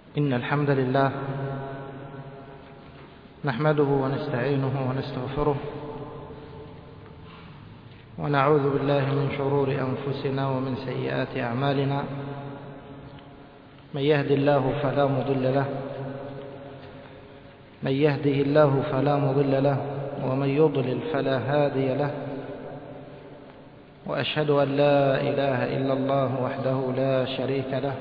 إن الحمد لله نحمده ونستعينه ونستغفره ونعوذ بالله من شرور أنفسنا ومن سيئات أعمالنا. من يهد الله فلا مضل له من يهده الله فلا مضل له ومن يضلل فلا هادي له. وأشهد أن لا إله إلا الله وحده لا شريك له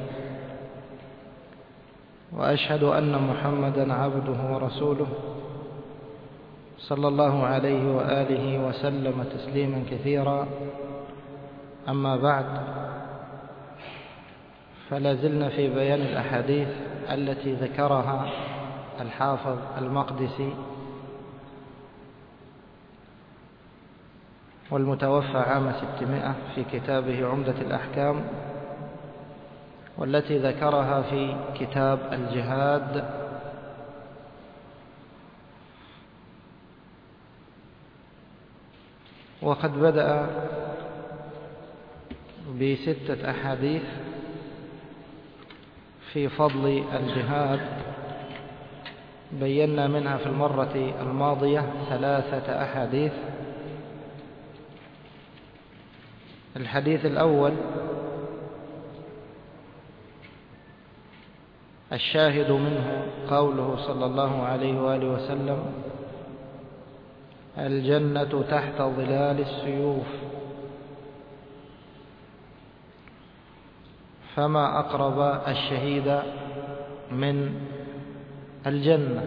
وأشهد أن محمدا عبده ورسوله صلى الله عليه وآله وسلم تسليما كثيرا. أما بعد، فلا زلنا في بيان الأحاديث التي ذكرها الحافظ المقدسي والمتوفى عام 600 في كتابه عمدة الأحكام، والتي ذكرها في كتاب الجهاد. وقد بدأ ب6 أحاديث في فضل الجهاد، بينا منها في المرة الماضية 3 أحاديث. الحديث الأول الشاهد منه قوله صلى الله عليه وآله وسلم: الجنة تحت ظلال السيوف. فما أقرب الشهيد من الجنة.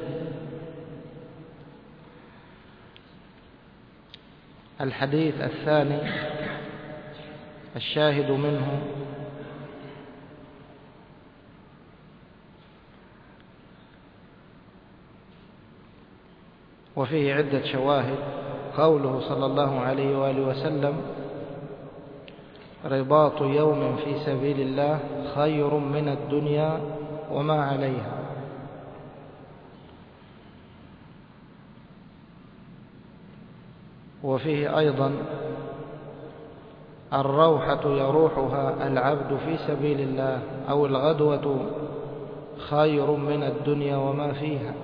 الحديث الثاني الشاهد منه وفيه عدة شواهد قوله صلى الله عليه وآله وسلم: رباط يوم في سبيل الله خير من الدنيا وما عليها. وفيه أيضا الروحة يروحها العبد في سبيل الله أو الغدوة خير من الدنيا وما فيها.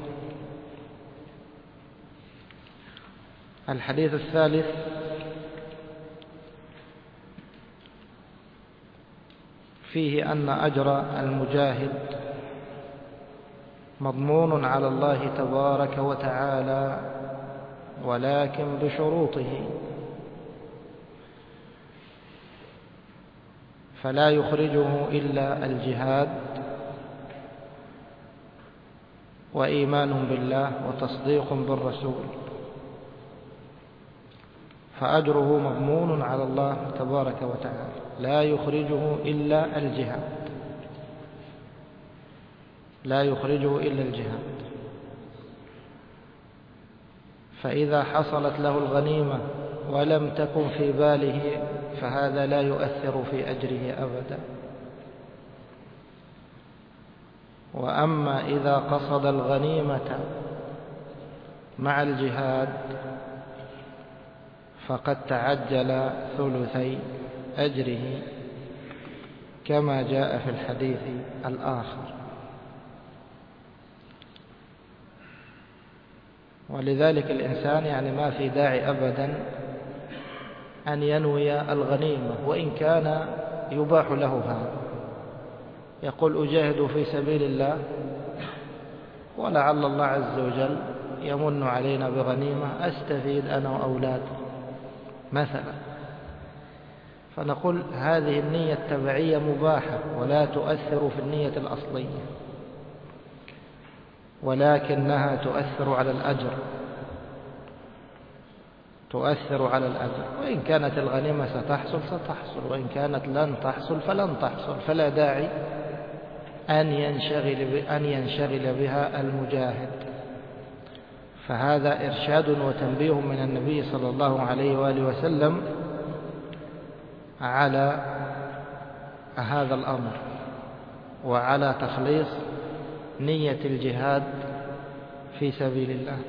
الحديث الثالث فيه أن أجر المجاهد مضمون على الله تبارك وتعالى، ولكن بشروطه، فلا يخرجه إلا الجهاد وإيمان بالله وتصديق بالرسول، فأجره مضمون على الله تبارك وتعالى، لا يخرجه إلا الجهاد، لا يخرجه إلا الجهاد. فإذا حصلت له الغنيمة ولم تكن في باله فهذا لا يؤثر في أجره أبدا. وأما إذا قصد الغنيمة مع الجهاد فقد تعجل ثلثي أجره كما جاء في الحديث الآخر. ولذلك الإنسان ما في داعي أبدا أن ينوي الغنيمة، وإن كان يباح له هذا. يقول: أجاهد في سبيل الله ولعل الله عز وجل يمن علينا بغنيمة أستفيد أنا وأولادي مثلا. فنقول هذه النية التبعية مباحة ولا تؤثر في النية الأصلية، ولكنها تؤثر على الأجر، تؤثر على الأجر. وإن كانت الغنيمة ستحصل ستحصل، وإن كانت لن تحصل فلن تحصل، فلا داعي أن ينشغل بها المجاهد. فهذا إرشاد وتنبيه من النبي صلى الله عليه وآله وسلم على هذا الأمر، وعلى تخليص نية الجهاد في سبيل الله.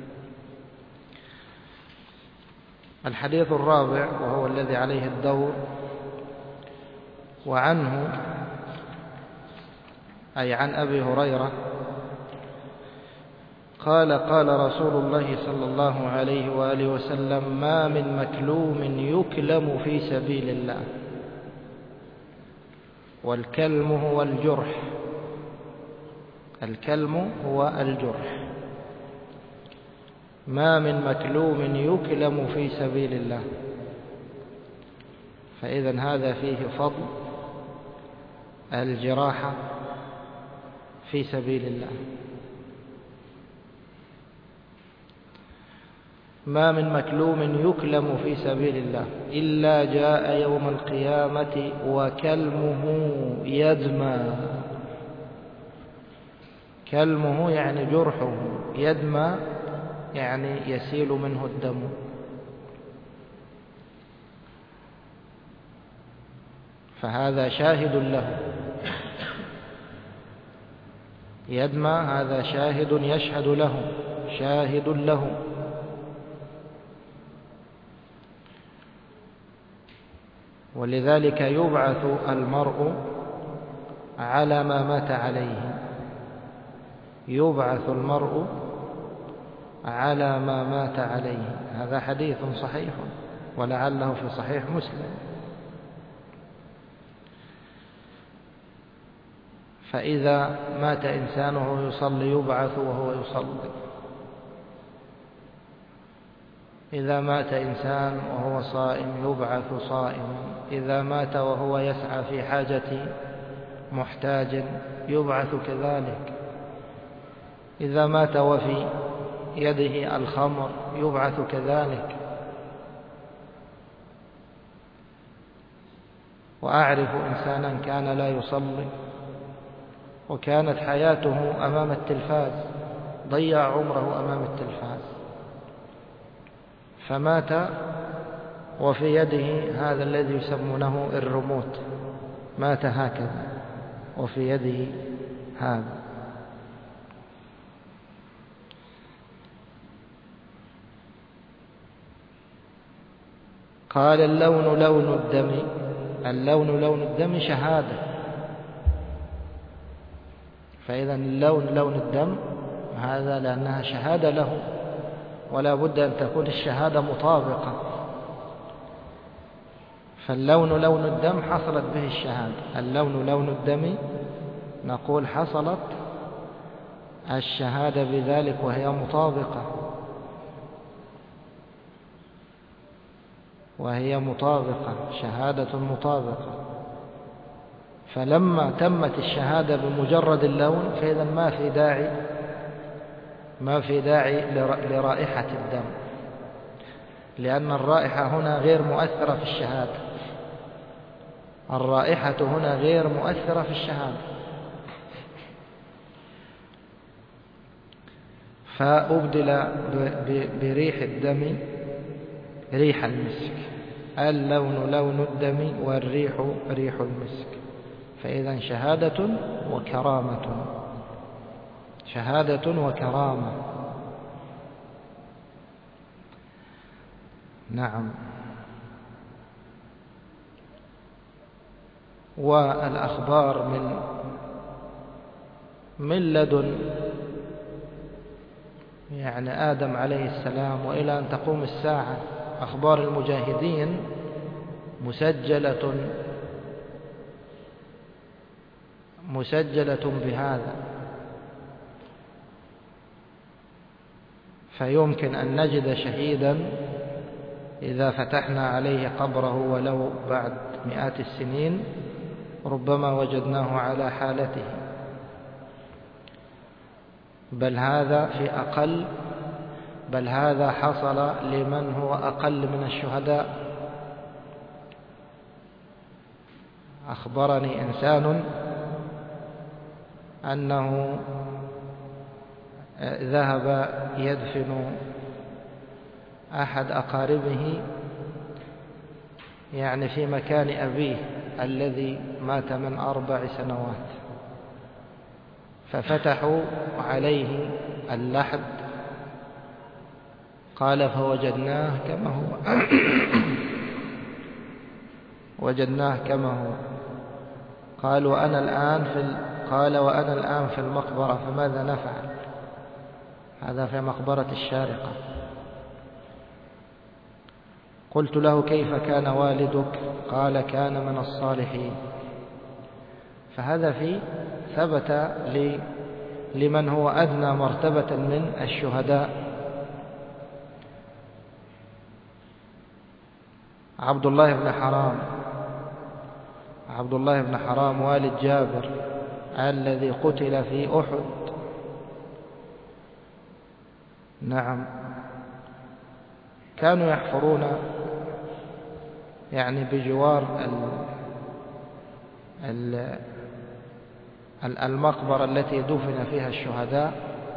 الحديث الرابع وهو الذي عليه الدور، وعنه أي عن أبي هريرة قال قال رسول الله صلى الله عليه وآله وسلم: ما من مكلوم يكلم في سبيل الله. والكلم هو الجرح، الكلم هو الجرح. ما من مكلوم يكلم في سبيل الله، فإذا هذا فيه فضل الجراحة في سبيل الله. ما من مكلوم يكلم في سبيل الله إلا جاء يوم القيامة وكلمه يدمى. كلمه يعني جرحه، يدمى يعني يسيل منه الدم. فهذا شاهد له، يدمى هذا شاهد يشهد له، شاهد له. ولذلك يبعث المرء على ما مات عليه، يبعث المرء على ما مات عليه. هذا حديث صحيح ولعله في صحيح مسلم. فإذا مات إنسان وهو يصلي يبعث وهو يصلي، إذا مات إنسان وهو صائم يبعث صائما، إذا مات وهو يسعى في حاجة محتاج يبعث كذلك، إذا مات وفي يده الخمر يبعث كذلك. وأعرف إنسانا كان لا يصلي وكانت حياته أمام التلفاز، ضيع عمره أمام التلفاز، فمات وفي يده هذا الذي يسمونه الريموت، مات هكذا وفي يده هذا. قال: اللون لون الدم. اللون لون الدم شهادة، فإذا اللون لون الدم هذا لأنها شهادة له، ولا بد أن تكون الشهادة مطابقة. فاللون لون الدم حصلت به الشهادة، اللون لون الدم نقول حصلت الشهادة بذلك وهي مطابقة، وهي مطابقة، شهادة مطابقة. فلما تمت الشهادة بمجرد اللون فإذا ما في داعي لرائحة الدم، لأن الرائحة هنا غير مؤثرة في الشهادة، الرائحة هنا غير مؤثرة في الشهادة. فأبدل بريح الدم ريح المسك، اللون لون الدم والريح ريح المسك. فإذا شهادة وكرامة، شهادة وكرامة. نعم. والأخبار من لدن يعني آدم عليه السلام وإلى أن تقوم الساعة، أخبار المجاهدين مسجلة بهذا. فيمكن أن نجد شهيدا إذا فتحنا عليه قبره ولو بعد مئات السنين ربما وجدناه على حالته، بل هذا حصل لمن هو أقل من الشهداء. أخبرني إنسان أنه ذهب يدفن أحد أقاربه يعني في مكان أبيه الذي مات من 4 سنوات، ففتحوا عليه اللحد، قال فوجدناه كما هو وجدناه كما هو. قال وأنا الآن قال وأنا الآن في المقبرة فماذا نفعل؟ هذا في مقبرة الشارقة. قلت له كيف كان والدك؟ قال كان من الصالحين. فهذا ثبت لمن هو أدنى مرتبة من الشهداء. عبد الله بن حرام والد جابر الذي قتل في أحد، نعم، كانوا يحفرون يعني بجوار المقبرة التي دفن فيها الشهداء.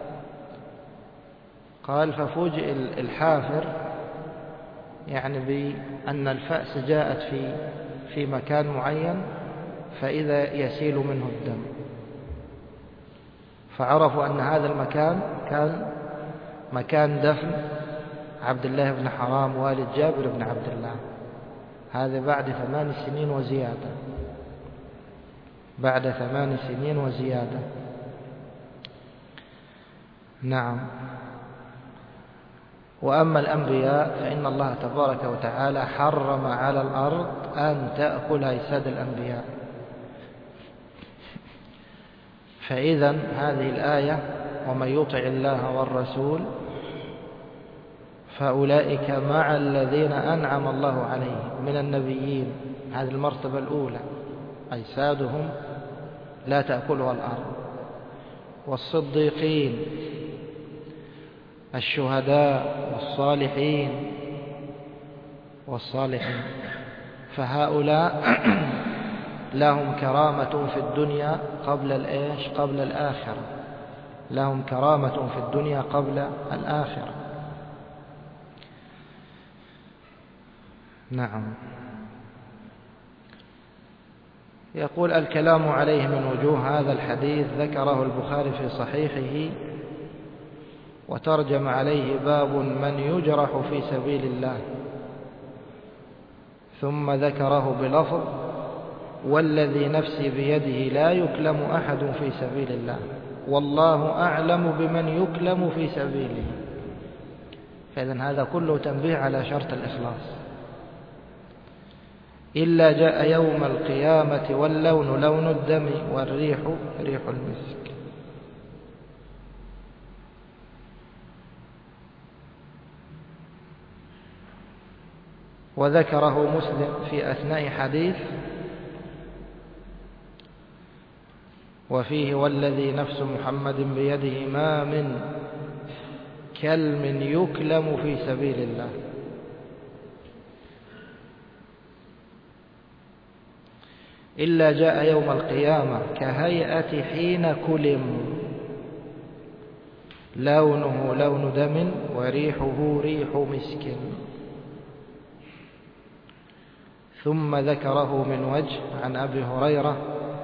قال ففوجئ الحافر يعني بأن الفأس جاءت في مكان معين، فإذا يسيل منه الدم، فعرفوا أن هذا المكان كان مكان دفن عبد الله بن حرام والد جابر بن عبد الله. هذا بعد 8 سنين وزيادة، بعد 8 سنين وزيادة. نعم. وأما الأنبياء فإن الله تبارك وتعالى حرم على الأرض أن تأكل أجساد الأنبياء. فإذا هذه الآية ومن يطع الله والرسول فأولئك مع الذين أنعم الله عليهم من النبيين، هذه المرتبة الأولى أجسادهم لا تأكلها الأرض، والصديقين، الشهداء، والصالحين. فهؤلاء لهم كرامة في الدنيا قبل الآخرة، لهم كرامة في الدنيا قبل الآخرة. نعم. يقول الكلام عليه من وجوه. هذا الحديث ذكره البخاري في صحيحه وترجم عليه باب من يجرح في سبيل الله، ثم ذكره بلفظ والذي نفسي بيده لا يكلم أحد في سبيل الله والله أعلم بمن يكلم في سبيله. فإذن هذا كله تنبيه على شرط الإخلاص. إلا جاء يوم القيامة واللون لون الدم والريح ريح المسك. وذكره مسلم في أثناء حديث وفيه والذي نفس محمد بيده ما من كلم يكلم في سبيل الله. إلا جاء يوم القيامة كهيئة حين كلم لونه لون دم وريحه ريح مسك. ثم ذكره من وجه عن أبي هريرة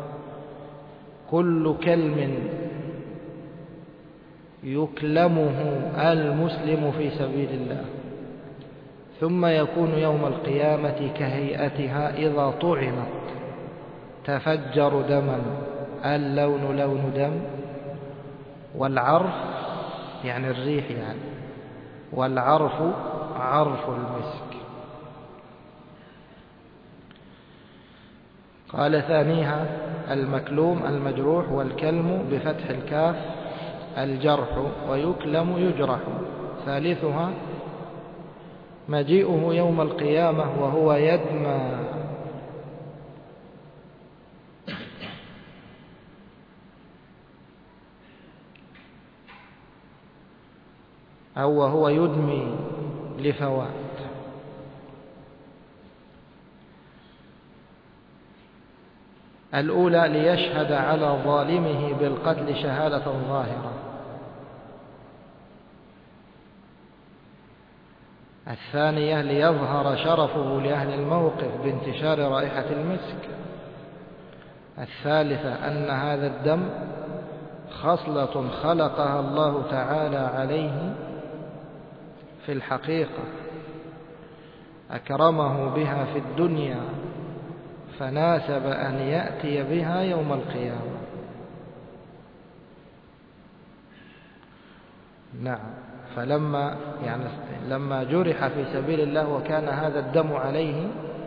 كل كلم يكلمه المسلم في سبيل الله ثم يكون يوم القيامة كهيئتها إذا طعنت تفجر دما. اللون لون دم، والعرف يعني الريح يعني، والعرف عرف المسك. قال ثانيها المكلوم المجروح، والكلم بفتح الكاف الجرح، ويكلم يجرح. ثالثها مجيئه يوم القيامة وهو يدمى أو وهو يدمي لفوات. الأولى ليشهد على ظالمه بالقتل شهادة ظاهرة. الثانية ليظهر شرفه لأهل الموقف بانتشار رائحة المسك. الثالثة أن هذا الدم خصلة خلقها الله تعالى عليه في الحقيقة، أكرمه بها في الدنيا فناسب أن يأتي بها يوم القيامة. نعم. فلما لما جرح في سبيل الله وكان هذا الدم عليه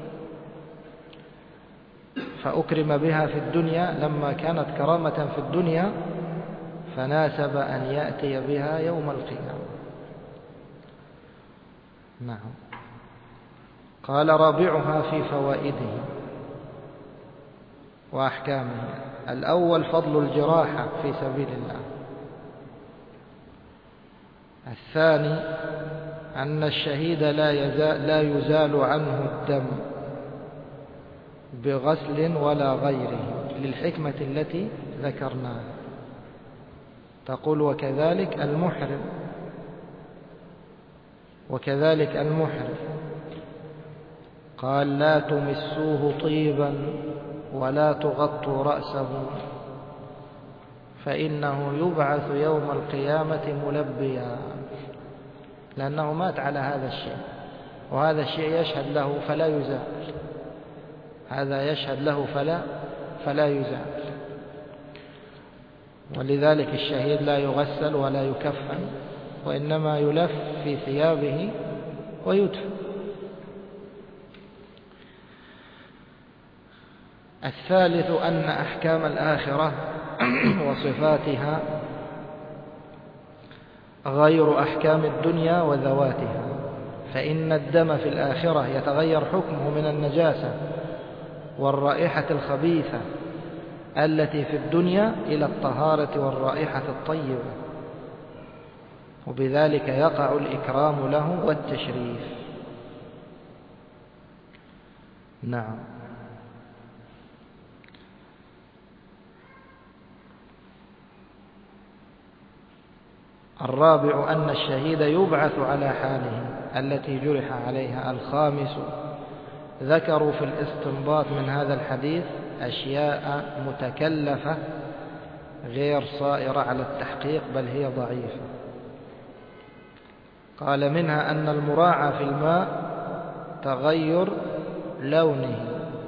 فأكرم بها في الدنيا، لما كانت كرامة في الدنيا فناسب أن يأتي بها يوم القيامة. نعم. قال رابعها في فوائده وأحكامه: الأول فضل الجراحة في سبيل الله. الثاني أن الشهيد لا يزال عنه الدم بغسل ولا غيره، للحكمة التي ذكرناها. تقول وكذلك المحرم قال: لا تمسوه طيبا ولا تغطوا رأسه فإنه يبعث يوم القيامة ملبيا، لأنه مات على هذا الشيء، وهذا الشيء يشهد له فلا يزال، هذا يشهد له فلا يزال. ولذلك الشهيد لا يغسل ولا يكفن، وإنما يلف في ثيابه ويدفن. الثالث أن أحكام الآخرة وصفاتها غير أحكام الدنيا وذواتها، فإن الدم في الآخرة يتغير حكمه من النجاسة والرائحة الخبيثة التي في الدنيا إلى الطهارة والرائحة الطيبة، وبذلك يقع الإكرام له والتشريف. نعم. الرابع أن الشهيد يبعث على حاله التي جرح عليها. الخامس ذكروا في الاستنباط من هذا الحديث أشياء متكلفة غير صائرة على التحقيق، بل هي ضعيفة. قال: منها أن المراعى في الماء تغير لونه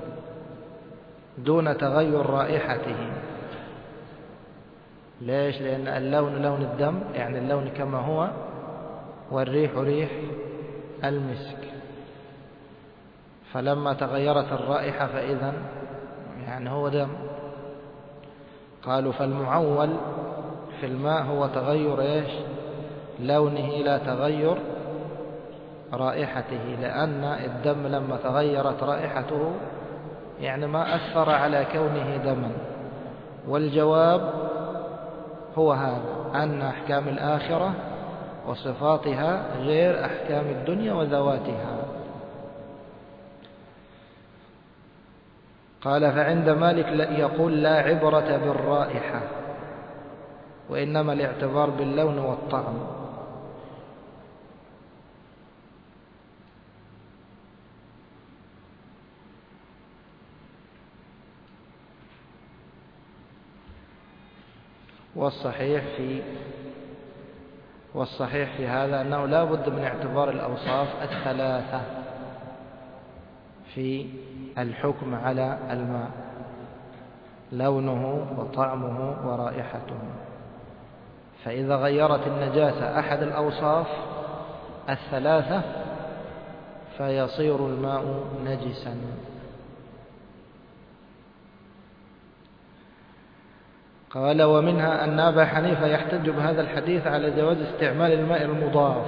دون تغير رائحته. ليش؟ لأن اللون لون الدم، يعني اللون كما هو، والريح ريح المسك، فلما تغيرت الرائحة فإذن يعني هو دم. قالوا: فالمعول في الماء هو تغير إيش؟ لونه لا تغير رائحته، لأن الدم لما تغيرت رائحته يعني ما أثر على كونه دما. والجواب هو هذا، أن أحكام الآخرة وصفاتها غير أحكام الدنيا وذواتها. قال: فعند مالك يقول: لا عبرة بالرائحة، وإنما الاعتبار باللون والطعم. والصحيح في هذا أنه لا بد من اعتبار الأوصاف الثلاثة في الحكم على الماء: لونه وطعمه ورائحته. فإذا غيرت النجاسة أحد الأوصاف الثلاثة فيصير الماء نجسا. قال: ومنها أن أبا حنيفة يحتج بهذا الحديث على جواز استعمال الماء المضاف.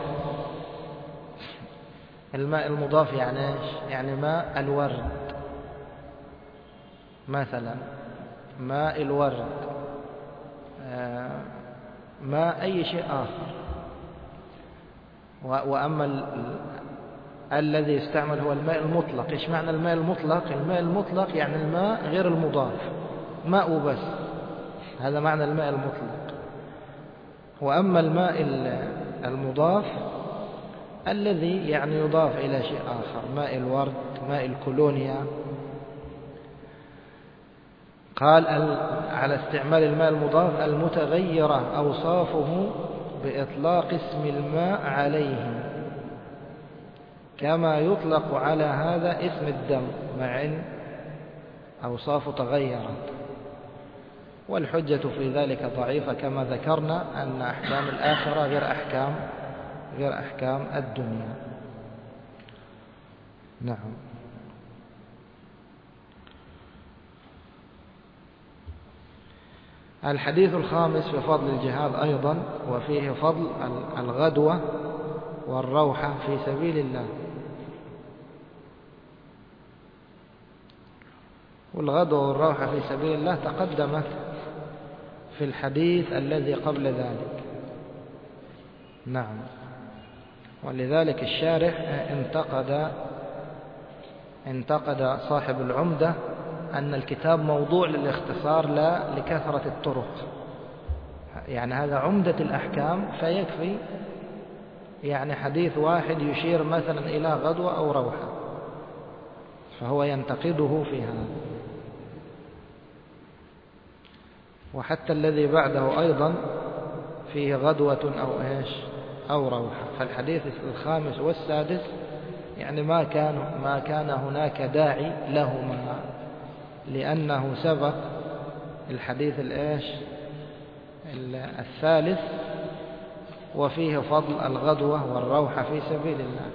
الماء المضاف يعني ايش؟ يعني ماء الورد مثلا، ماء الورد، ماء أي شيء آخر. وأما الذي يستعمل هو الماء المطلق. إيش معنى الماء المطلق؟ الماء المطلق يعني الماء غير المضاف، ماء بس، هذا معنى الماء المطلق. وأما الماء المضاف الذي يعني يضاف إلى شيء آخر، ماء الورد، ماء الكولونيا. قال: على استعمال الماء المضاف المتغيرة أوصافه بإطلاق اسم الماء عليه، كما يطلق على هذا اسم الدم مع أن أوصافه تغيرت. والحجة في ذلك ضعيفة كما ذكرنا أن أحكام الآخرة غير أحكام الدنيا. نعم. الحديث الخامس في فضل الجهاد أيضا، وفيه فضل الغدوة والروحة في سبيل الله. والغدوة والروحة في سبيل الله تقدمت في الحديث الذي قبل ذلك. نعم. ولذلك الشارح انتقد صاحب العمدة أن الكتاب موضوع للاختصار لا لكثرة الطرق. يعني هذا عمدة الأحكام، فيكفي يعني حديث واحد يشير مثلا إلى غدوة أو روحة، فهو ينتقده في هذا. وحتى الذي بعده أيضا فيه غدوة أو روحة. فالحديث الخامس والسادس يعني ما كان هناك داعي لهما، لأنه سبق الحديث الثالث وفيه فضل الغدوة والروحة في سبيل الله.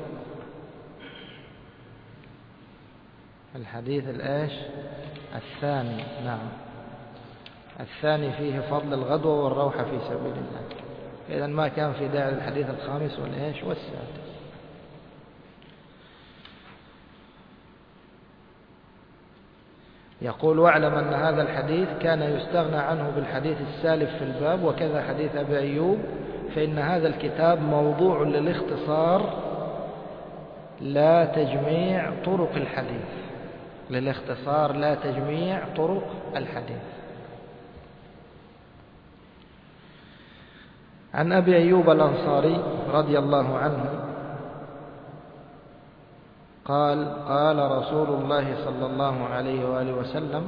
الحديث الثاني. نعم. الثاني فيه فضل الغدوة والروحة في سبيل الله. إذن ما كان في داعي للحديث الخامس والسادس. يقول: واعلم أن هذا الحديث كان يستغنى عنه بالحديث السالف في الباب، وكذا حديث أبي أيوب، فإن هذا الكتاب موضوع للاختصار لا تجميع طرق الحديث. للاختصار لا تجميع طرق الحديث. عن أبي أيوب الأنصاري رضي الله عنه قال: قال رسول الله صلى الله عليه وآله وسلم: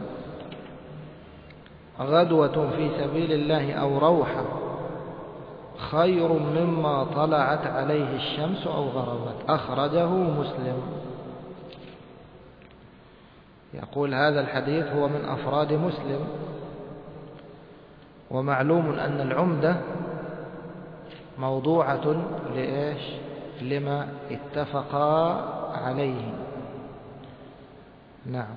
غدوة في سبيل الله أو روحة خير مما طلعت عليه الشمس أو غربت. أخرجه مسلم. يقول: هذا الحديث هو من أفراد مسلم. ومعلوم أن العمدة موضوعة لما اتفقا عليه. نعم.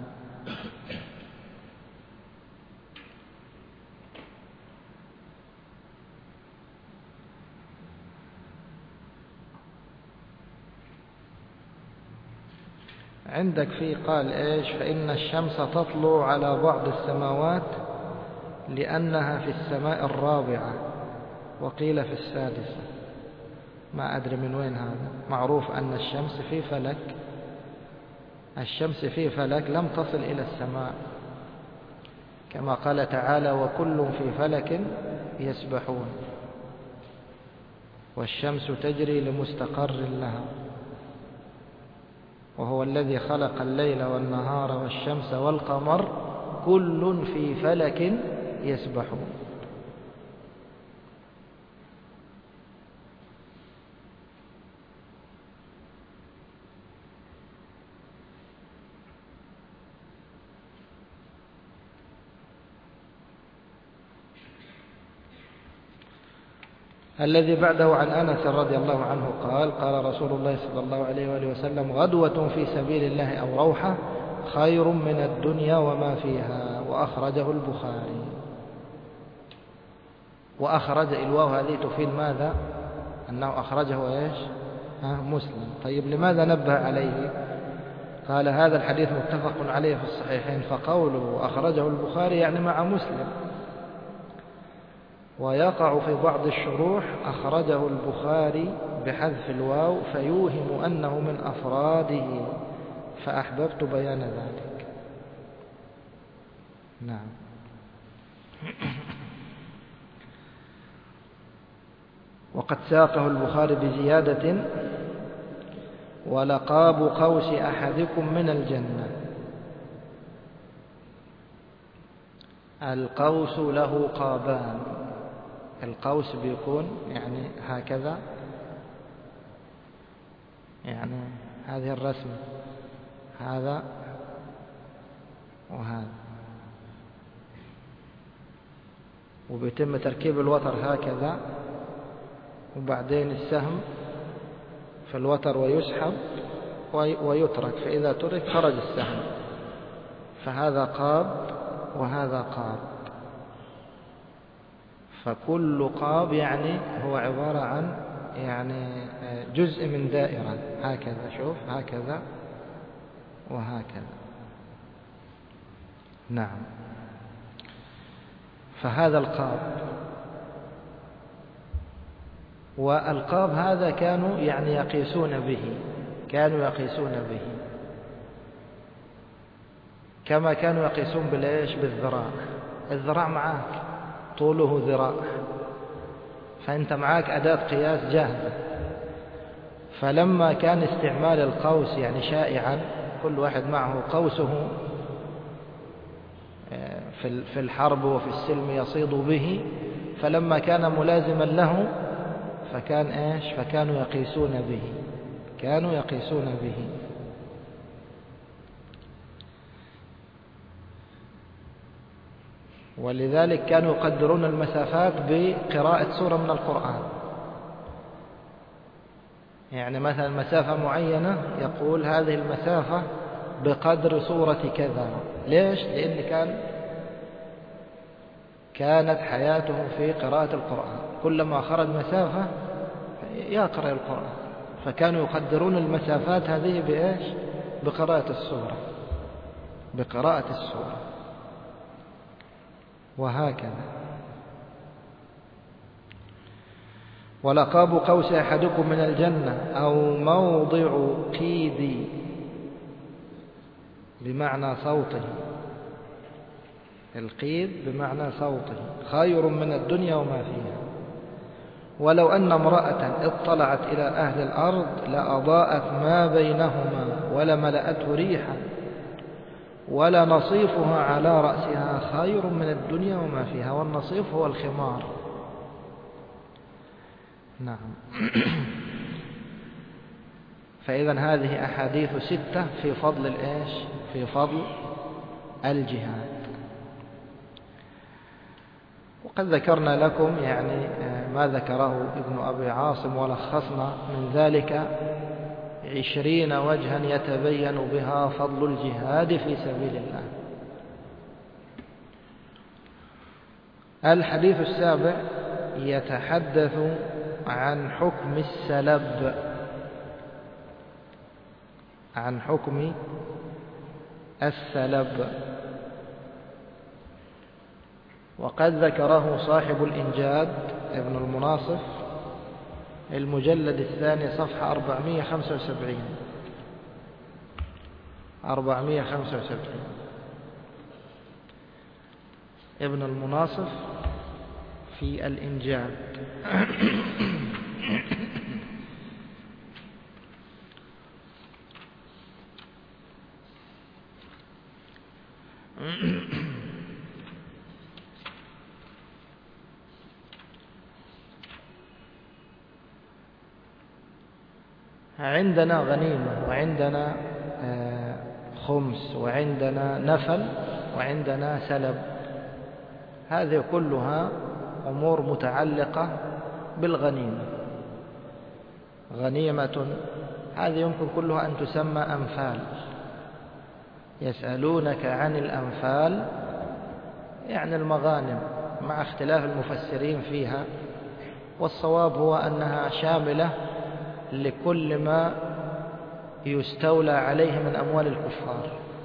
عندك فيه قال فإن الشمس تطلع على بعض السماوات لأنها في السماء الرابعة، وقيل في السادسة. ما أدري من وين هذا. معروف أن الشمس في فلك لم تصل إلى السماء، كما قال تعالى: وكل في فلك يسبحون، والشمس تجري لمستقر لها، وهو الذي خلق الليل والنهار والشمس والقمر كل في فلك يسبحون. الذي بعده عن أنس رضي الله عنه قال: قال رسول الله صلى الله عليه وآله وسلم: غدوة في سبيل الله أو روحة خير من الدنيا وما فيها. وأخرجه البخاري. وأخرج الواو هذه تفيد ماذا؟ أنه أخرجه مسلم. طيب لماذا نبه عليه؟ قال: هذا الحديث متفق عليه في الصحيحين، فقوله أخرجه البخاري يعني مع مسلم. ويقع في بعض الشروح أخرجه البخاري بحذف الواو فيوهم أنه من أفراده، فأحببت بيان ذلك. نعم. وقد ساقه البخاري بزيادة: ولقاب قوس أحدكم من الجنة. القوس له قابان. القوس بيكون يعني هكذا، يعني هذه الرسمة، هذا وهذا. وبيتم تركيب الوتر هكذا، وبعدين السهم في الوتر ويسحب ويترك، فإذا ترك خرج السهم، فهذا قاب وهذا قاب. فكل قاب يعني هو عبارة عن يعني جزء من دائرة هكذا، شوف هكذا وهكذا. نعم. فهذا القاب. والقاب هذا كانوا يعني يقيسون به، كما كانوا يقيسون بالإيش؟ بالذراع. الذراع معك طوله ذراع، فأنت معك أداة قياس جاهزة. فلما كان استعمال القوس يعني شائعا، كل واحد معه قوسه في الحرب وفي السلم يصيد به، فلما كان ملازما له فكان إيش؟ فكانوا يقيسون به. ولذلك كانوا يقدرون المسافات بقراءة سورة من القرآن. يعني مثلا مسافة معينة يقول هذه المسافة بقدر سورة كذا. ليش؟ لأن كانت حياته في قراءة القرآن، كلما خرج مسافة يقرأ القرآن، فكانوا يقدرون المسافات هذه بإيش؟ بقراءة السورة وهكذا. ولقاب قوس أحدكم من الجنة أو موضع قيد بمعنى صوته، القيد بمعنى صوته خير من الدنيا وما فيها. ولو أن امرأة اطلعت إلى أهل الأرض لأضاءت ما بينهما ولملأته ريحا ولنصيفها على رأسها خير من الدنيا وما فيها. والنصيف هو الخمار. نعم. فإذا هذه أحاديث 6 في فضل الإيش؟ في فضل الجهاد. وقد ذكرنا لكم يعني ما ذكره ابن أبي عاصم، ولخصنا من ذلك 20 وجها يتبين بها فضل الجهاد في سبيل الله. الحديث السابع يتحدث عن حكم السلب، عن حكم السلب. وقد ذكره صاحب الإنجاد ابن المناصف المجلد 2 صفحة 475 ابن المناصف في الإنجاد. عندنا غنيمة، وعندنا خمس، وعندنا نفل، وعندنا سلب. هذه كلها أمور متعلقة بالغنيمة. غنيمة هذه يمكن كلها أن تسمى أنفال. يسألونك عن الأنفال، يعني المغانم، مع اختلاف المفسرين فيها، والصواب هو أنها شاملة لكل ما يستولى عليه من أموال الكفار.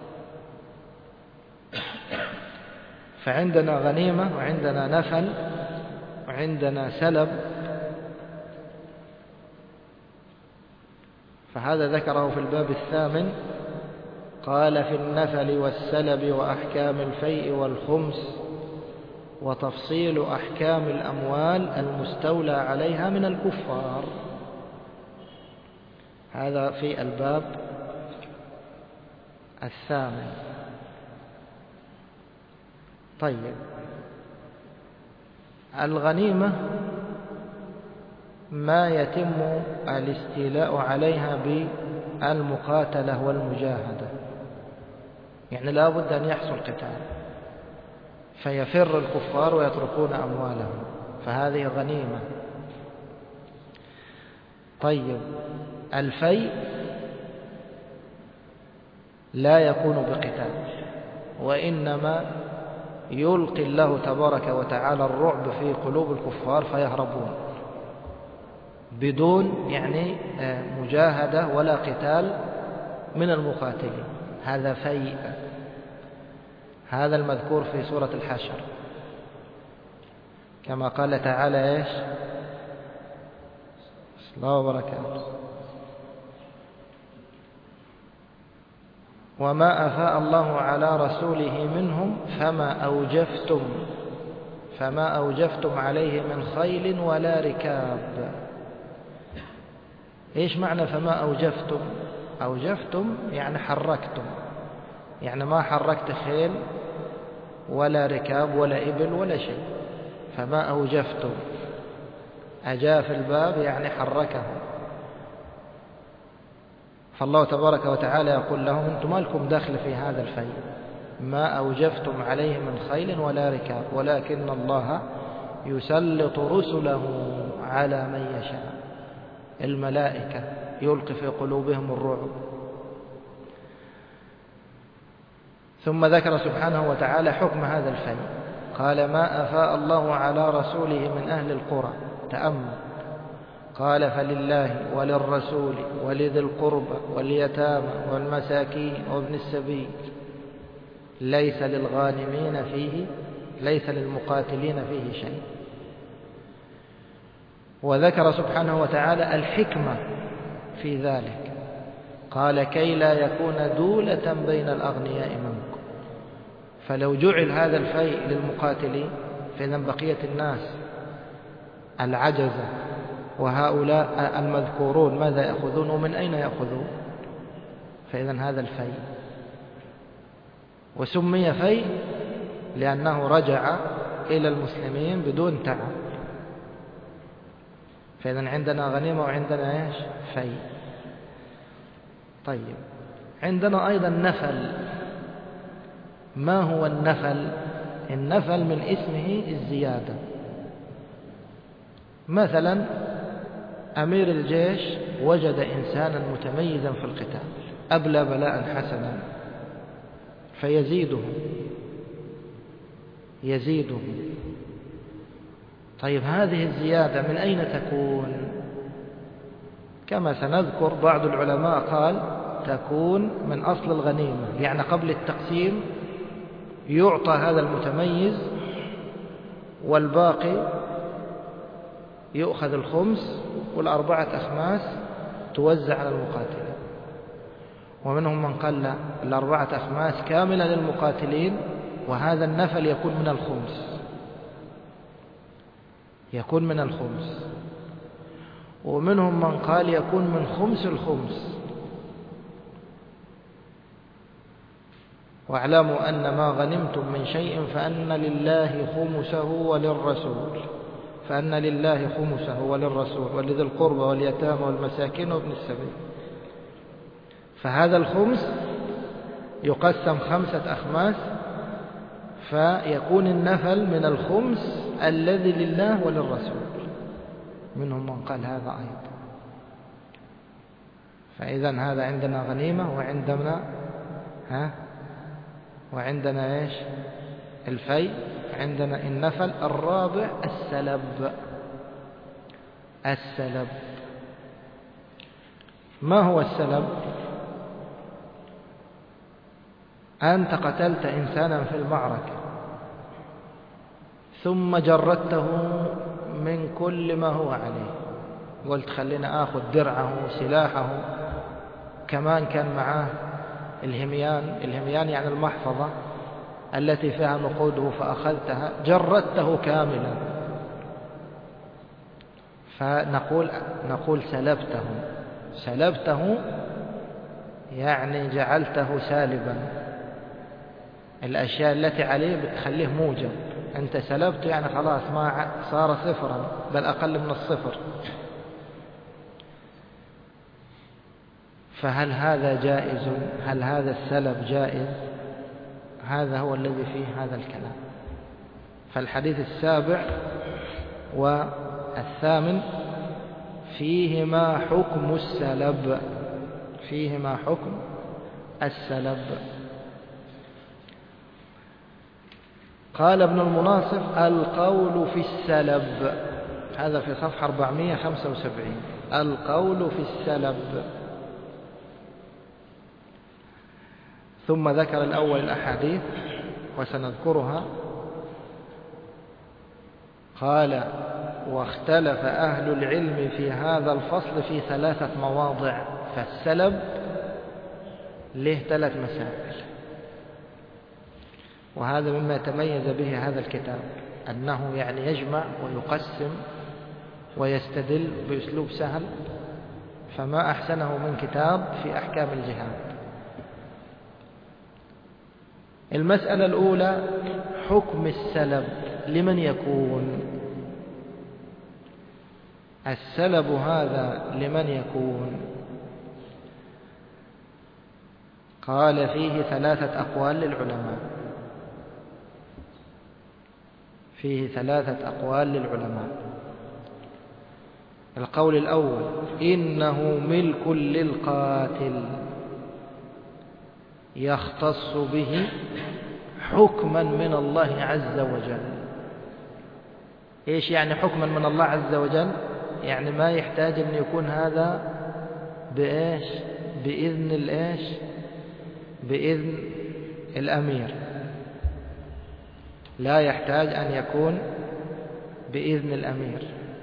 فعندنا غنيمة، وعندنا نفل، وعندنا سلب. فهذا ذكره في الباب 8، قال في النفل والسلب وأحكام الفيء والخمس وتفصيل أحكام الأموال المستولى عليها من الكفار. هذا في الباب 8. طيب، الغنيمة ما يتم الاستيلاء عليها بالمقاتلة والمجاهدة، يعني لا بد أن يحصل قتال. فيفر الكفار ويتركون أموالهم، فهذه غنيمة. طيب، الفيء لا يكون بقتال، وإنما يلقي الله تبارك وتعالى الرعب في قلوب الكفار فيهربون بدون مجاهدة ولا قتال من المقاتلين. هذا فيء، هذا المذكور في سورة الحشر، كما قال تعالى إيش؟ الله وبركاته: وما أفاء الله على رسوله منهم فما أوجفتم عليه من خيل ولا ركاب. إيش معنى فما أوجفتم؟ أوجفتم يعني حركتم، يعني ما حركت خيل ولا ركاب ولا إبل ولا شيء. فما أوجفتم، أجاف الباب يعني حركه. فالله تبارك وتعالى يقول لهم: أنتم ما لكم دخل في هذا الفيء، ما أوجفتم عليه من خيل ولا ركاب، ولكن الله يسلط رسله على من يشاء. الملائكة يلقي في قلوبهم الرعب. ثم ذكر سبحانه وتعالى حكم هذا الفيء، قال: ما أفاء الله على رسوله من أهل القرى. تأمل، قال: فلله وللرسول ولذي القربى واليتامى والمساكين وابن السبيل، ليس للغانمين فيه، ليس للمقاتلين فيه شيء. وذكر سبحانه وتعالى الحكمة في ذلك، قال: كي لا يكون دولة بين الأغنياء منكم. فلو جعل هذا الفيء للمقاتلين فإذا بقية الناس العجزة وهؤلاء المذكورون ماذا يأخذون ومن أين يأخذون؟ فإذا هذا الفيء، وسمي فيء لأنه رجع إلى المسلمين بدون تعب. فإذا عندنا غنيمة وعندنا إيش؟ فيء. طيب، عندنا أيضا نفل. ما هو النفل؟ النفل من اسمه الزيادة. مثلا أمير الجيش وجد إنسانا متميزا في القتال، أبلى بلاء حسنا، فيزيده. طيب، هذه الزيادة من أين تكون؟ كما سنذكر بعض العلماء قال تكون من أصل الغنيمة، يعني قبل التقسيم يعطى هذا المتميز والباقي يؤخذ الخمس، والأربعة أخماس توزع على المقاتلين. ومنهم من قال لا، الأربعة أخماس كاملة للمقاتلين، وهذا النفل يكون من الخمس. ومنهم من قال يكون من خمس الخمس. واعلموا أن ما غنمتم من شيء فأن لله خمسه وللرسول ولذي القربى واليتامى والمساكين وابن السبيل. فهذا الخمس يقسم 5 أخماس، فيكون النفل من الخمس الذي لله وللرسول. منهم من قال هذا أيضا. فإذا هذا عندنا غنيمة، وعندنا إيش؟ الفيء، عندنا النفل. الرابع السلب. ما هو السلب؟ أنت قتلت إنسانا في المعركة ثم جردته من كل ما هو عليه، قلت خلينا آخذ درعه سلاحه، كمان كان معاه الهميان يعني المحفظة التي فيها نقوده، فأخذتها، جردته كاملا، فنقول سلبته يعني جعلته سالبا. الأشياء التي عليه بتخليه موجب، أنت سلبته يعني خلاص ما صار صفرا، بل أقل من الصفر. فهل هذا جائز؟ هل هذا السلب جائز؟ هذا هو الذي فيه هذا الكلام. فالحديث السابع والثامن فيهما حكم السلب، فيهما حكم السلب. قال ابن المناصف القول في السلب، هذا في صفحة 475، القول في السلب. ثم ذكر الأول الأحاديث وسنذكرها. قال واختلف أهل العلم في هذا الفصل في 3 مواضع، فالسلب له 3 مسائل، وهذا مما يتميز به هذا الكتاب، أنه يعني يجمع ويقسم ويستدل بأسلوب سهل، فما أحسنه من كتاب في أحكام الجهاد. المسألة الأولى حكم السلب لمن يكون؟ السلب هذا لمن يكون؟ قال فيه 3 أقوال للعلماء، فيه 3 أقوال للعلماء. القول الأول إنه ملك للقاتل يختص به حكما من الله عز وجل. إيش يعني حكما من الله عز وجل؟ يعني ما يحتاج أن يكون هذا بإيش؟ بإذن الإيش؟ بإذن الأمير، لا يحتاج أن يكون بإذن الأمير،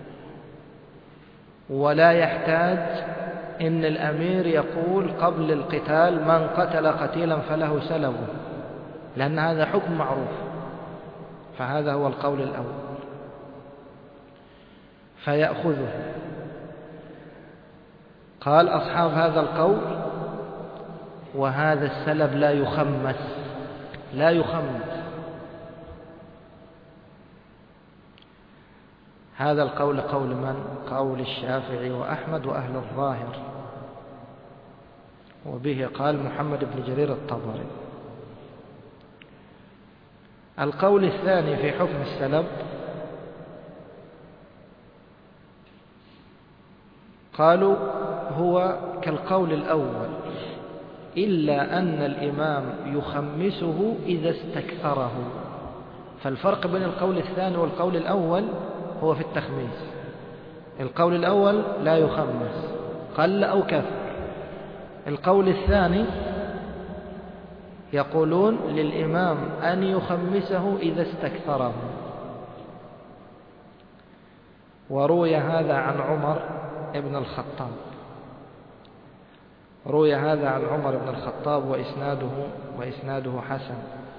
ولا يحتاج إن الأمير يقول قبل القتال من قتل قتيلا فله سلبه، لأن هذا حكم معروف. فهذا هو القول الأول، فيأخذه. قال أصحاب هذا القول وهذا السلب لا يخمس، لا يخمس. هذا القول قول من؟ قول الشافعي وأحمد وأهل الظاهر، وبه قال محمد بن جرير الطبري. القول الثاني في حكم السلب قالوا هو كالقول الأول، إلا أن الإمام يخمسه إذا استكثره. فالفرق بين القول الثاني والقول الأول هو في التخميس. القول الأول لا يخمس قل أو كثر. القول الثاني يقولون للإمام أن يخمسه إذا استكثره. وروي هذا عن عمر بن الخطاب، روي هذا عن عمر بن الخطاب وإسناده حسن.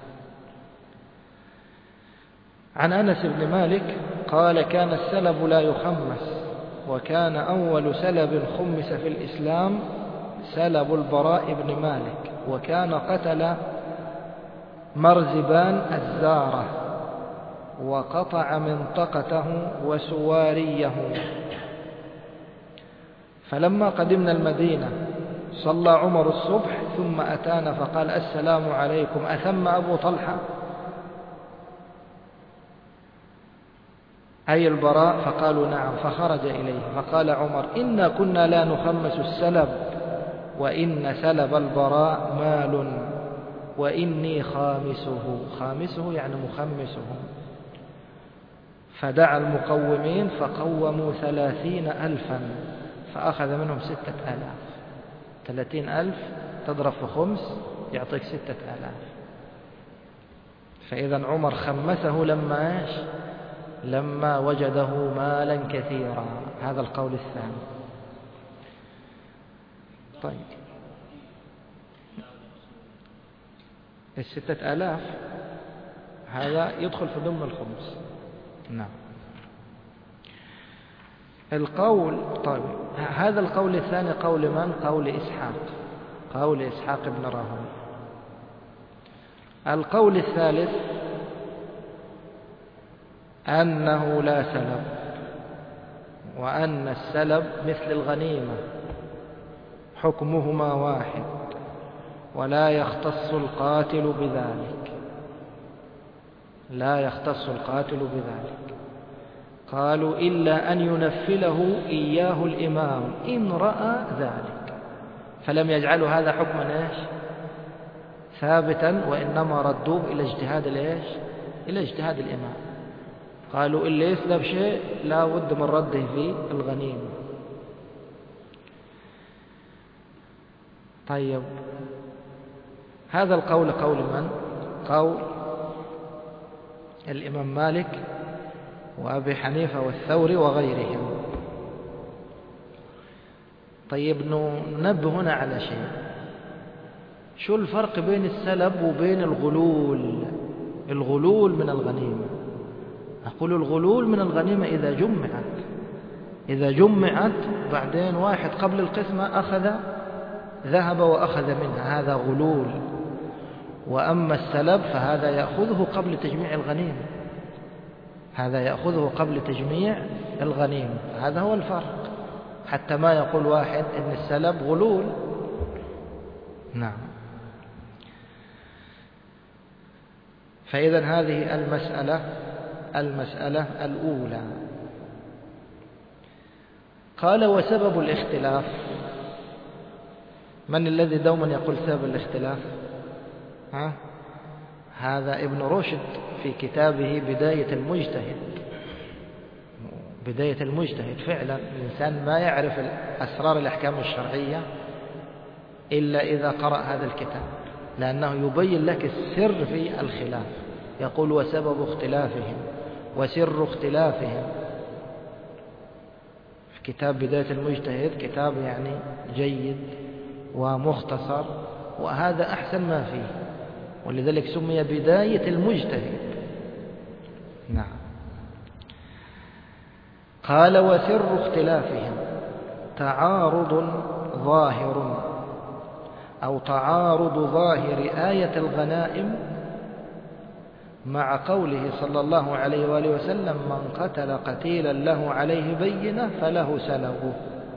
عن أنس بن مالك قال كان السلب لا يخمس، وكان أول سلب خمس في الإسلام سلب البراء بن مالك، وكان قتل مرزبان الزارة وقطع منطقته وسواريه. فلما قدمنا المدينة صلى عمر الصبح ثم أتانا فقال السلام عليكم، أثم أبو طلحة أي البراء؟ فقالوا نعم. فخرج إليه فقال عمر إنا كنا لا نخمس السلب، وإن سلب البراء مال، وإني خامسه. خامسه يعني مخمسه. فدعا المقومين فقوموا 30,000 فأخذ منهم 6,000. 30,000 تضرب في 5 يعطيك 6,000. فإذا عمر خمسه لما وجده مالا كثيرا. هذا القول الثاني. طيب 6,000 هذا يدخل في ضمن الخمس. نعم. طيب هذا القول الثاني قول من؟ قول إسحاق بن راهويه. القول الثالث أنه لا سلب، وأن السلب مثل الغنيمة حكمهما واحد، ولا يختص القاتل بذلك. لا يختص القاتل بذلك. قالوا إلا أن ينفله إياه الإمام إن رأى ذلك، فلم يجعلوا هذا حكما إيش ثابتا، وإنما ردوه إلى اجتهاد الإيش إلى اجتهاد الإمام. قالوا اللي يسلب شيء لا بد من رده في الغنيمة. طيب هذا القول قول من؟ قول الإمام مالك وأبي حنيفة والثوري وغيرهم. طيب ننبه هنا على شيء، شو الفرق بين السلب وبين الغلول؟ الغلول من الغنيمة، أقول الغلول من الغنيمة إذا جمعت بعدين واحد قبل القسمة ذهب وأخذ منها، هذا غلول. وأما السلب فهذا يأخذه قبل تجميع الغنيمة، هذا هو الفرق، حتى ما يقول واحد إن السلب غلول. نعم. فإذا هذه المسألة الأولى. قال وسبب الاختلاف، من الذي دوما يقول سبب الاختلاف؟ هذا ابن رشد في كتابه بداية المجتهد. فعلا الإنسان ما يعرف أسرار الأحكام الشرعية إلا إذا قرأ هذا الكتاب، لأنه يبين لك السر في الخلاف. يقول وسبب اختلافهم وسر اختلافهم. في كتاب بداية المجتهد، كتاب يعني جيد ومختصر، وهذا أحسن ما فيه، ولذلك سمي بداية المجتهد. نعم. قال وسر اختلافهم تعارض ظاهر أو تعارض ظاهر آية الغنائم مع قوله صلى الله عليه وآله وسلم من قتل قتيلا له عليه بينة فله سلبه.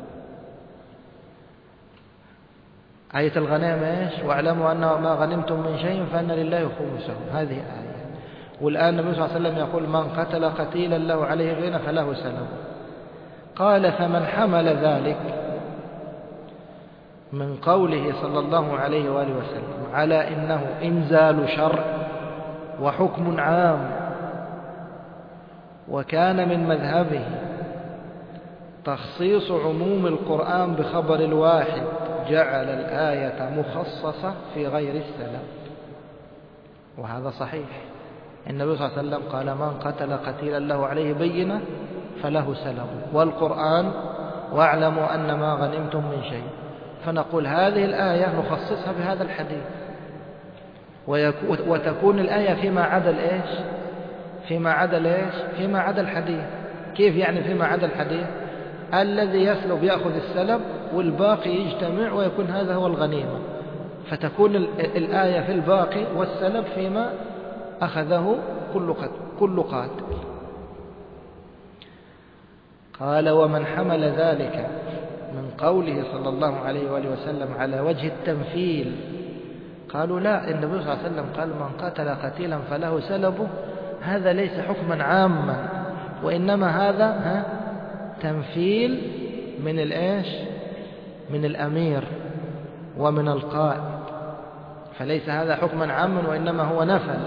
آية الغنائم إيش؟ واعلموا أن ما غنمتم من شيء فأن لله خمسه، هذه آية. والآن النبي صلى الله عليه وسلم يقول من قتل قتيلا له عليه بينة فله سلبه. قال فمن حمل ذلك من قوله صلى الله عليه وآله وسلم على إنه إنزال شرع وحكم عام، وكان من مذهبه تخصيص عموم القرآن بخبر الواحد، جعل الآية مخصصة في غير السلب. وهذا صحيح. النبي صلى الله عليه وسلم قال من قتل قتيلا له عليه بينة فله سلب، والقرآن واعلموا أن ما غنمتم من شيء. فنقول هذه الآية نخصصها بهذا الحديث، وتكون الآية فيما عدا الحديث. كيف يعني فيما عدا الحديث؟ الذي يسلب يأخذ السلب والباقي يجتمع ويكون هذا هو الغنيمة، فتكون الآية في الباقي والسلب فيما أخذه كل قاتل. قال ومن حمل ذلك من قوله صلى الله عليه وآله وسلم على وجه التمثيل، قالوا لا، النبي صلى الله عليه وسلم قال من قتل قتيلا فله سلبه، هذا ليس حكما عاما، وإنما هذا تمثيل من الأمير ومن القائد، فليس هذا حكما عاما وإنما هو نفل.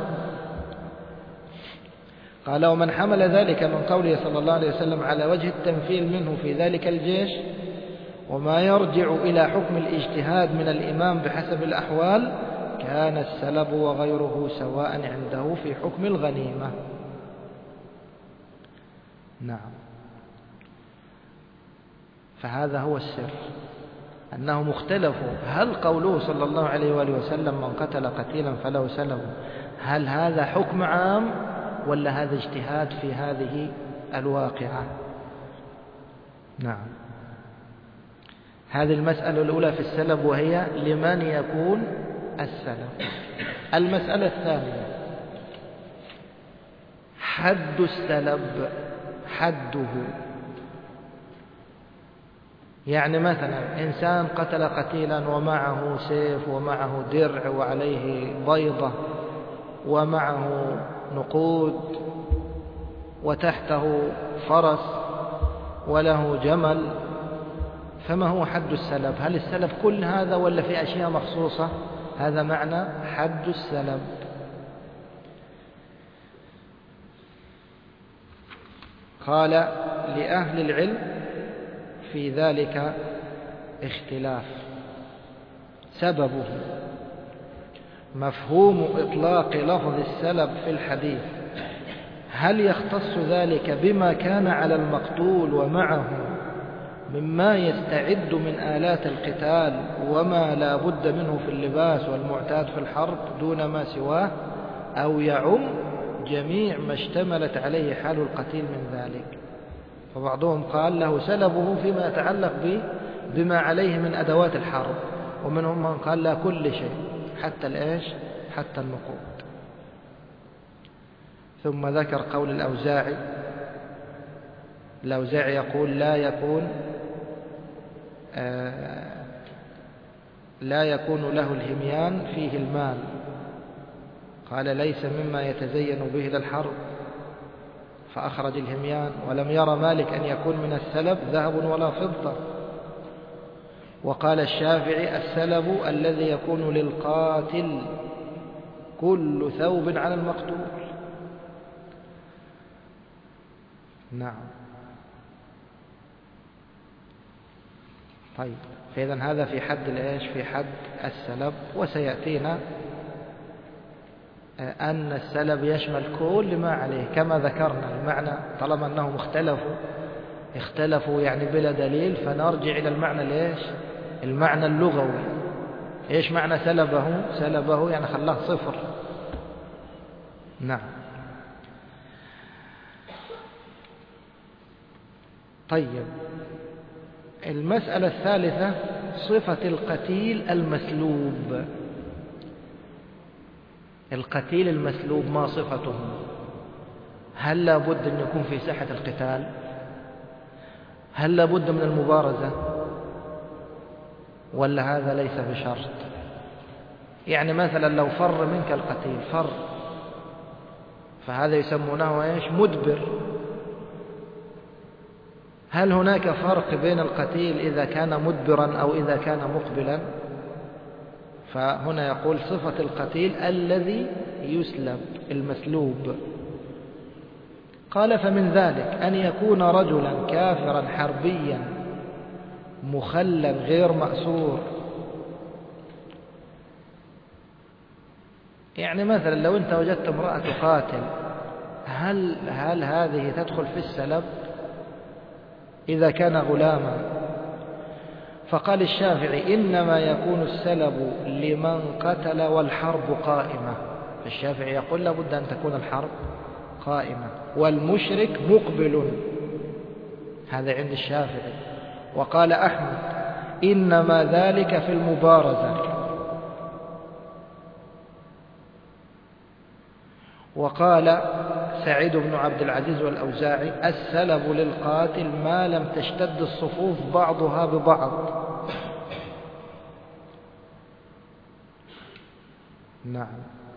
قال ومن حمل ذلك من قوله صلى الله عليه وسلم على وجه التمثيل منه في ذلك الجيش، وما يرجع إلى حكم الاجتهاد من الإمام بحسب الأحوال، كان السلب وغيره سواء عنده في حكم الغنيمة. نعم. فهذا هو السر، أنهم اختلفوا هل قوله صلى الله عليه وآله وسلم من قتل قتيلا فله سلب، هل هذا حكم عام ولا هذا اجتهاد في هذه الواقعة؟ نعم. هذه المسألة الأولى في السلب، وهي لمن يكون السلب. المسألة الثانية حد السلب، حده. يعني مثلا إنسان قتل قتيلا ومعه سيف ومعه درع وعليه بيضة ومعه نقود وتحته فرس وله جمل، فما هو حد السلب؟ هل السلب كل هذا ولا في أشياء مخصوصة؟ هذا معنى حد السلب. قال لأهل العلم في ذلك اختلاف. سببه مفهوم إطلاق لفظ السلب في الحديث، هل يختص ذلك بما كان على المقتول ومعه مما يستعد من آلات القتال وما لا بد منه في اللباس والمعتاد في الحرب دون ما سواه، أو يعم جميع ما اشتملت عليه حال القتيل من ذلك؟ فبعضهم قال له سلبه فيما يتعلق بما عليه من أدوات الحرب، ومنهم من قال لا كل شيء حتى الإيش؟ حتى النقود. ثم ذكر قول الأوزاعي. الأوزاعي يقول لا يكون له الهميان فيه المال، قال ليس مما يتزين به للحرب فأخرج الهميان، ولم يرى مالك أن يكون من السلب ذهب ولا فضة. وقال الشافعي السلب الذي يكون للقاتل كل ثوب على المقتول. نعم. طيب، فإذن هذا في حد الإيش؟ في حد السلب. وسيأتينا أن السلب يشمل كل ما عليه كما ذكرنا. المعنى طالما أنهم اختلفوا يعني بلا دليل، فنرجع إلى المعنى الإيش؟ المعنى اللغوي. إيش معنى سلبه؟ سلبه يعني خلاه صفر. نعم. طيب، المسألة الثالثة صفة القتيل المسلوب. القتيل المسلوب ما صفته؟ هل لا بد أن يكون في ساحة القتال؟ هل لا بد من المبارزة؟ ولا هذا ليس بشرط؟ يعني مثلا لو فر منك القتيل فهذا يسمونه ايش؟ مدبر. هل هناك فرق بين القتيل إذا كان مدبرا أو إذا كان مقبلا؟ فهنا يقول صفة القتيل الذي يسلب، المسلوب. قال فمن ذلك أن يكون رجلا كافرا حربيا مخلا غير مأسور. يعني مثلا لو أنت وجدت امرأة تقاتل، هل هذه تدخل في السلب إذا كان غلاما؟ فقال الشافعي إنما يكون السلب لمن قتل والحرب قائمة. الشافعي يقول لابد أن تكون الحرب قائمة، والمشرك مقبل. هذا عند الشافعي. وقال أحمد إنما ذلك في المبارزة. وقال سعيد بن عبد العزيز والأوزاعي السلب للقاتل ما لم تشتد الصفوف بعضها ببعض. نعم.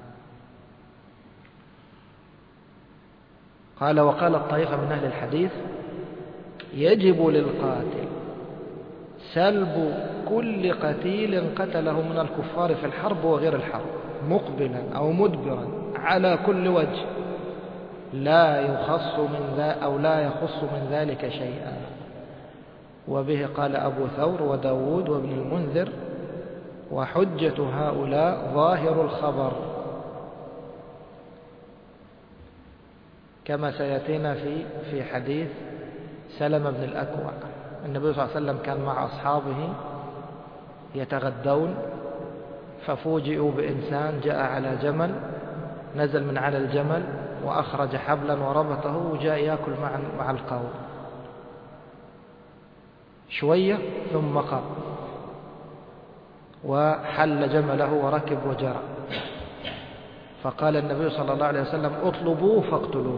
قال وقال الطائفة من أهل الحديث يجب للقاتل سلب كل قتيل قتله من الكفار في الحرب وغير الحرب مقبلا أو مدبرا على كل وجه، لا يخص من ذلك شيئا. وبه قال أبو ثور وداود وابن المنذر، وحجة هؤلاء ظاهر الخبر، كما سيأتينا في حديث سلمة بن الأكوع. النبي صلى الله عليه وسلم كان مع أصحابه يتغدون، ففوجئوا بإنسان جاء على جمل، نزل من على الجمل وأخرج حبلا وربطه وجاء يأكل مع القوم شوية ثم قام وحل جمله وركب وجرى. فقال النبي صلى الله عليه وسلم اطلبوه فاقتلوه.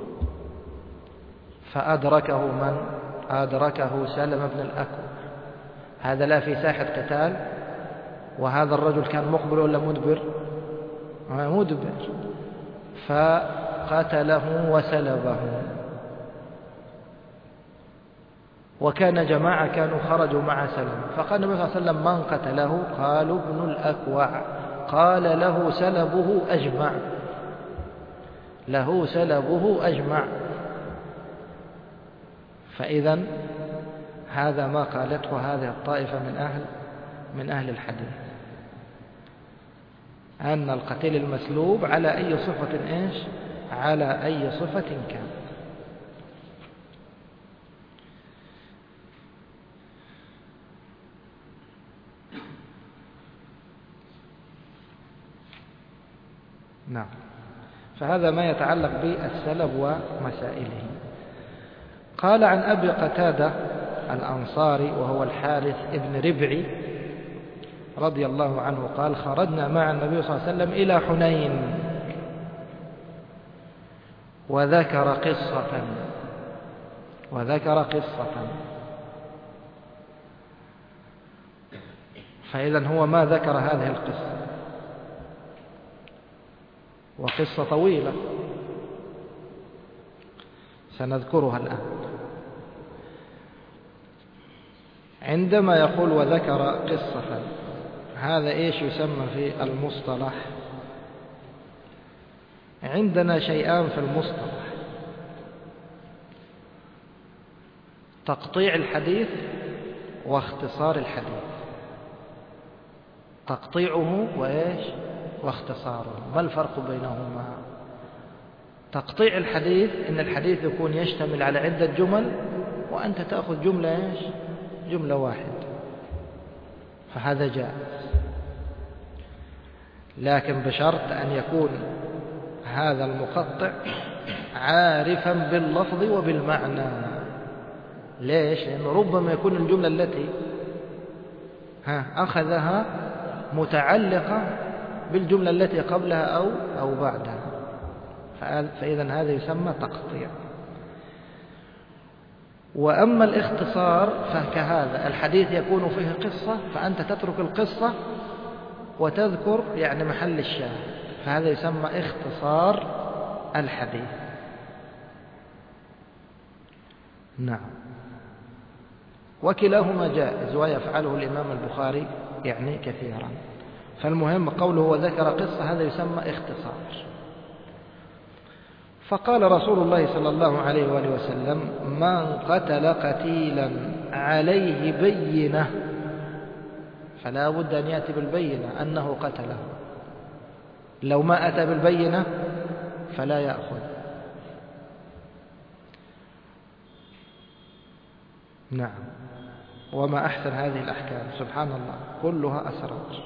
فأدركه من؟ أدركه سلمة بن الأكوع. هذا لا في ساحة قتال، وهذا الرجل كان مقبل ولا مدبر؟ مدبر. فأدركه قتله وسلبه. وكان جماعة كانوا خرجوا مع سلم، فقال النبي صلى الله عليه وسلم: من قتله؟ قالوا: ابن الأكوع. قال: له سلبه أجمع، له سلبه أجمع. فإذا هذا ما قالته هذه الطائفة من أهل الحديث، أن القتيل المسلوب على أي صفة إيش؟ على أي صفة كان. نعم. فهذا ما يتعلق بالسلب ومسائله. قال عن أبي قتادة الأنصاري وهو الحارث ابن ربعي رضي الله عنه قال: خرجنا مع النبي صلى الله عليه وسلم إلى حنين، وذكر قصة. فإذا هو ما ذكر هذه القصة، وقصة طويلة سنذكرها الآن. عندما يقول وذكر قصة، هذا إيش يسمى في المصطلح؟ عندنا شيئان في المصطلح: تقطيع الحديث واختصار الحديث. تقطيعه وإيش؟ واختصاره. ما الفرق بينهما؟ تقطيع الحديث إن الحديث يكون يشتمل على عدة جمل، وأنت تأخذ جملة إيش؟ جملة واحدة، فهذا جائز، لكن بشرط أن يكون هذا المقطع عارفا باللفظ وبالمعنى. ليش؟ لأنه ربما يكون الجملة التي أخذها متعلقة بالجملة التي قبلها أو بعدها، فإذا هذا يسمى تقطيع. وأما الاختصار فكهذا: الحديث يكون فيه قصة، فأنت تترك القصة وتذكر يعني محل الشاهد، فهذا يسمى اختصار الحديث. نعم. وكلاهما جائز، ويفعله الإمام البخاري يعني كثيرا. فالمهم قوله وذكر قصة، هذا يسمى اختصار. فقال رسول الله صلى الله عليه وآله وسلم: من قتل قتيلا عليه بينة، فلا بد أن يأتي بالبينة أنه قتله. لو ما أتى بالبينة فلا يأخذ. نعم. وما أحسن هذه الأحكام، سبحان الله، كلها أسرار.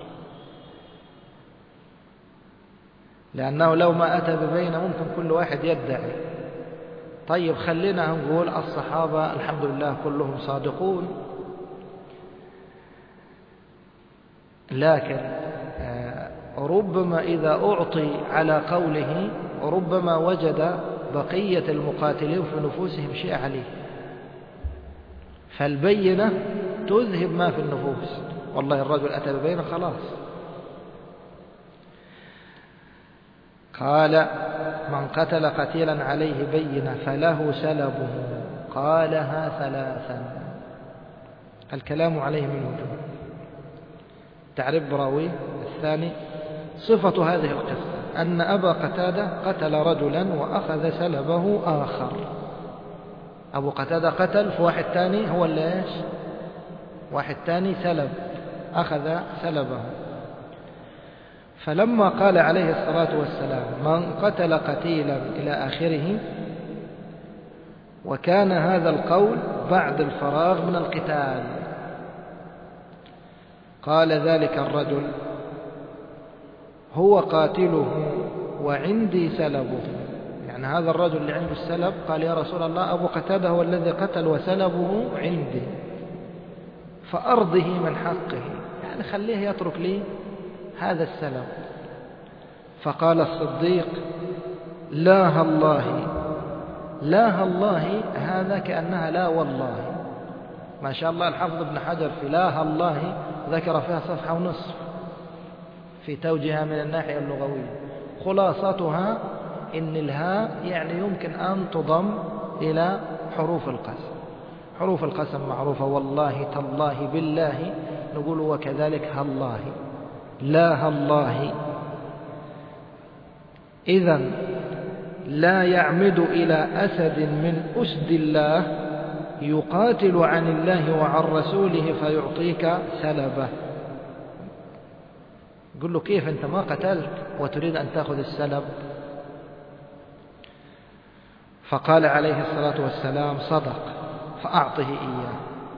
لأنه لو ما أتى ببينة ممكن كل واحد يدعي. طيب خلينا نقول الصحابة الحمد لله كلهم صادقون، لكن ربما إذا أعطي على قوله ربما وجد بقية المقاتلين في نفوسهم شيء عليه، فالبينة تذهب ما في النفوس. والله الرجل أتى ببينة خلاص. قال: من قتل قتيلا عليه بينة فله سلبه، قالها ثلاثا. الكلام عليه من وجوه: تعرف براويه. الثاني صفة هذه القصة أن أبا قتادة قتل رجلا وأخذ سلبه آخر. أبو قتادة قتل، في واحد تاني هو اللي إيش؟ واحد تاني سلب، أخذ سلبه. فلما قال عليه الصلاة والسلام: من قتل قتيلا إلى آخره، وكان هذا القول بعد الفراغ من القتال، قال ذلك الرجل: هو قاتله وعندي سلبه. يعني هذا الرجل اللي عنده السلب قال: يا رسول الله، أبو قتادة هو الذي قتل وسلبه عندي، فأرضه من حقه، يعني خليه يترك لي هذا السلب. فقال الصديق: لا الله، لا الله، هذا كأنها لا والله. ما شاء الله الحافظ ابن حجر في لا الله ذكر فيها صفحة ونصف في توجيهها من الناحية اللغوية. خلاصتها إن الهاء يعني يمكن أن تضم إلى حروف القسم. حروف القسم معروفة، والله تالله بالله، نقول وكذلك هالله، لا هالله. إذن لا يعمد إلى أسد من أسد الله يقاتل عن الله وعن رسوله فيعطيك سلبه. يقول له كيف أنت ما قتلت وتريد أن تأخذ السلب؟ فقال عليه الصلاة والسلام صدق، فأعطه إياه.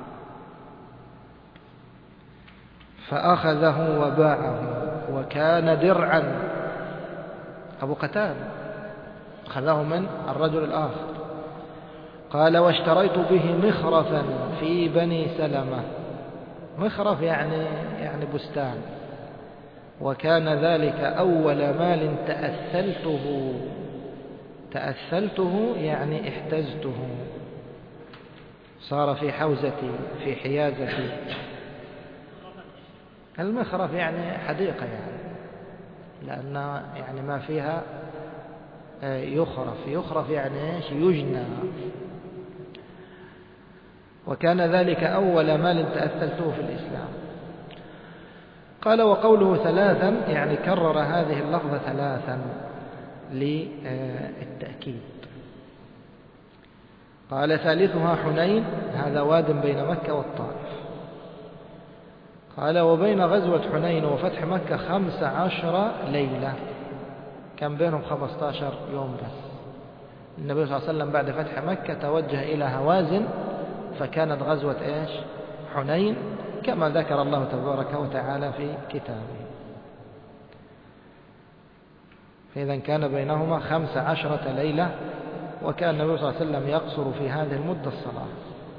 فأخذه وباعه وكان درعا. أبو قتادة أخذه من الرجل الآخر. قال واشتريت به مخرفا في بني سلمة. مخرف يعني بستان. وكان ذلك أول مال تأثلته يعني احتزته، صار في حوزتي في حيازتي. المخرف يعني حديقة لأن ما فيها يخرف يعني إيش؟ يجنى. وكان ذلك أول مال تأثلته في الإسلام. قال وقوله ثلاثا يعني كرر هذه اللفظة ثلاثا للتأكيد. قال ثالثها حنين، هذا واد بين مكة والطائف. قال وبين غزوة حنين وفتح مكة 15 ليلة، كان بينهم 15 يوم بس. النبي صلى الله عليه وسلم بعد فتح مكة توجه إلى هوازن، فكانت غزوة إيش؟ حنين، كما ذكر الله تبارك وتعالى في كتابه. فإذا كان بينهما 15 ليلة، وكان النبي صلى الله عليه وسلم يقصر في هذه المدة الصلاة.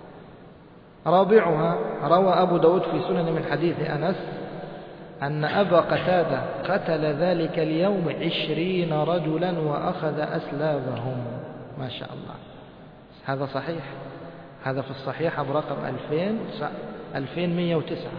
رابعها روى أبو داود في سنن من حديث أنس أن أبا قتادة قتل ذلك اليوم 20 رجلا وأخذ أسلابهم. ما شاء الله، هذا صحيح، هذا في الصحيح برقم 2109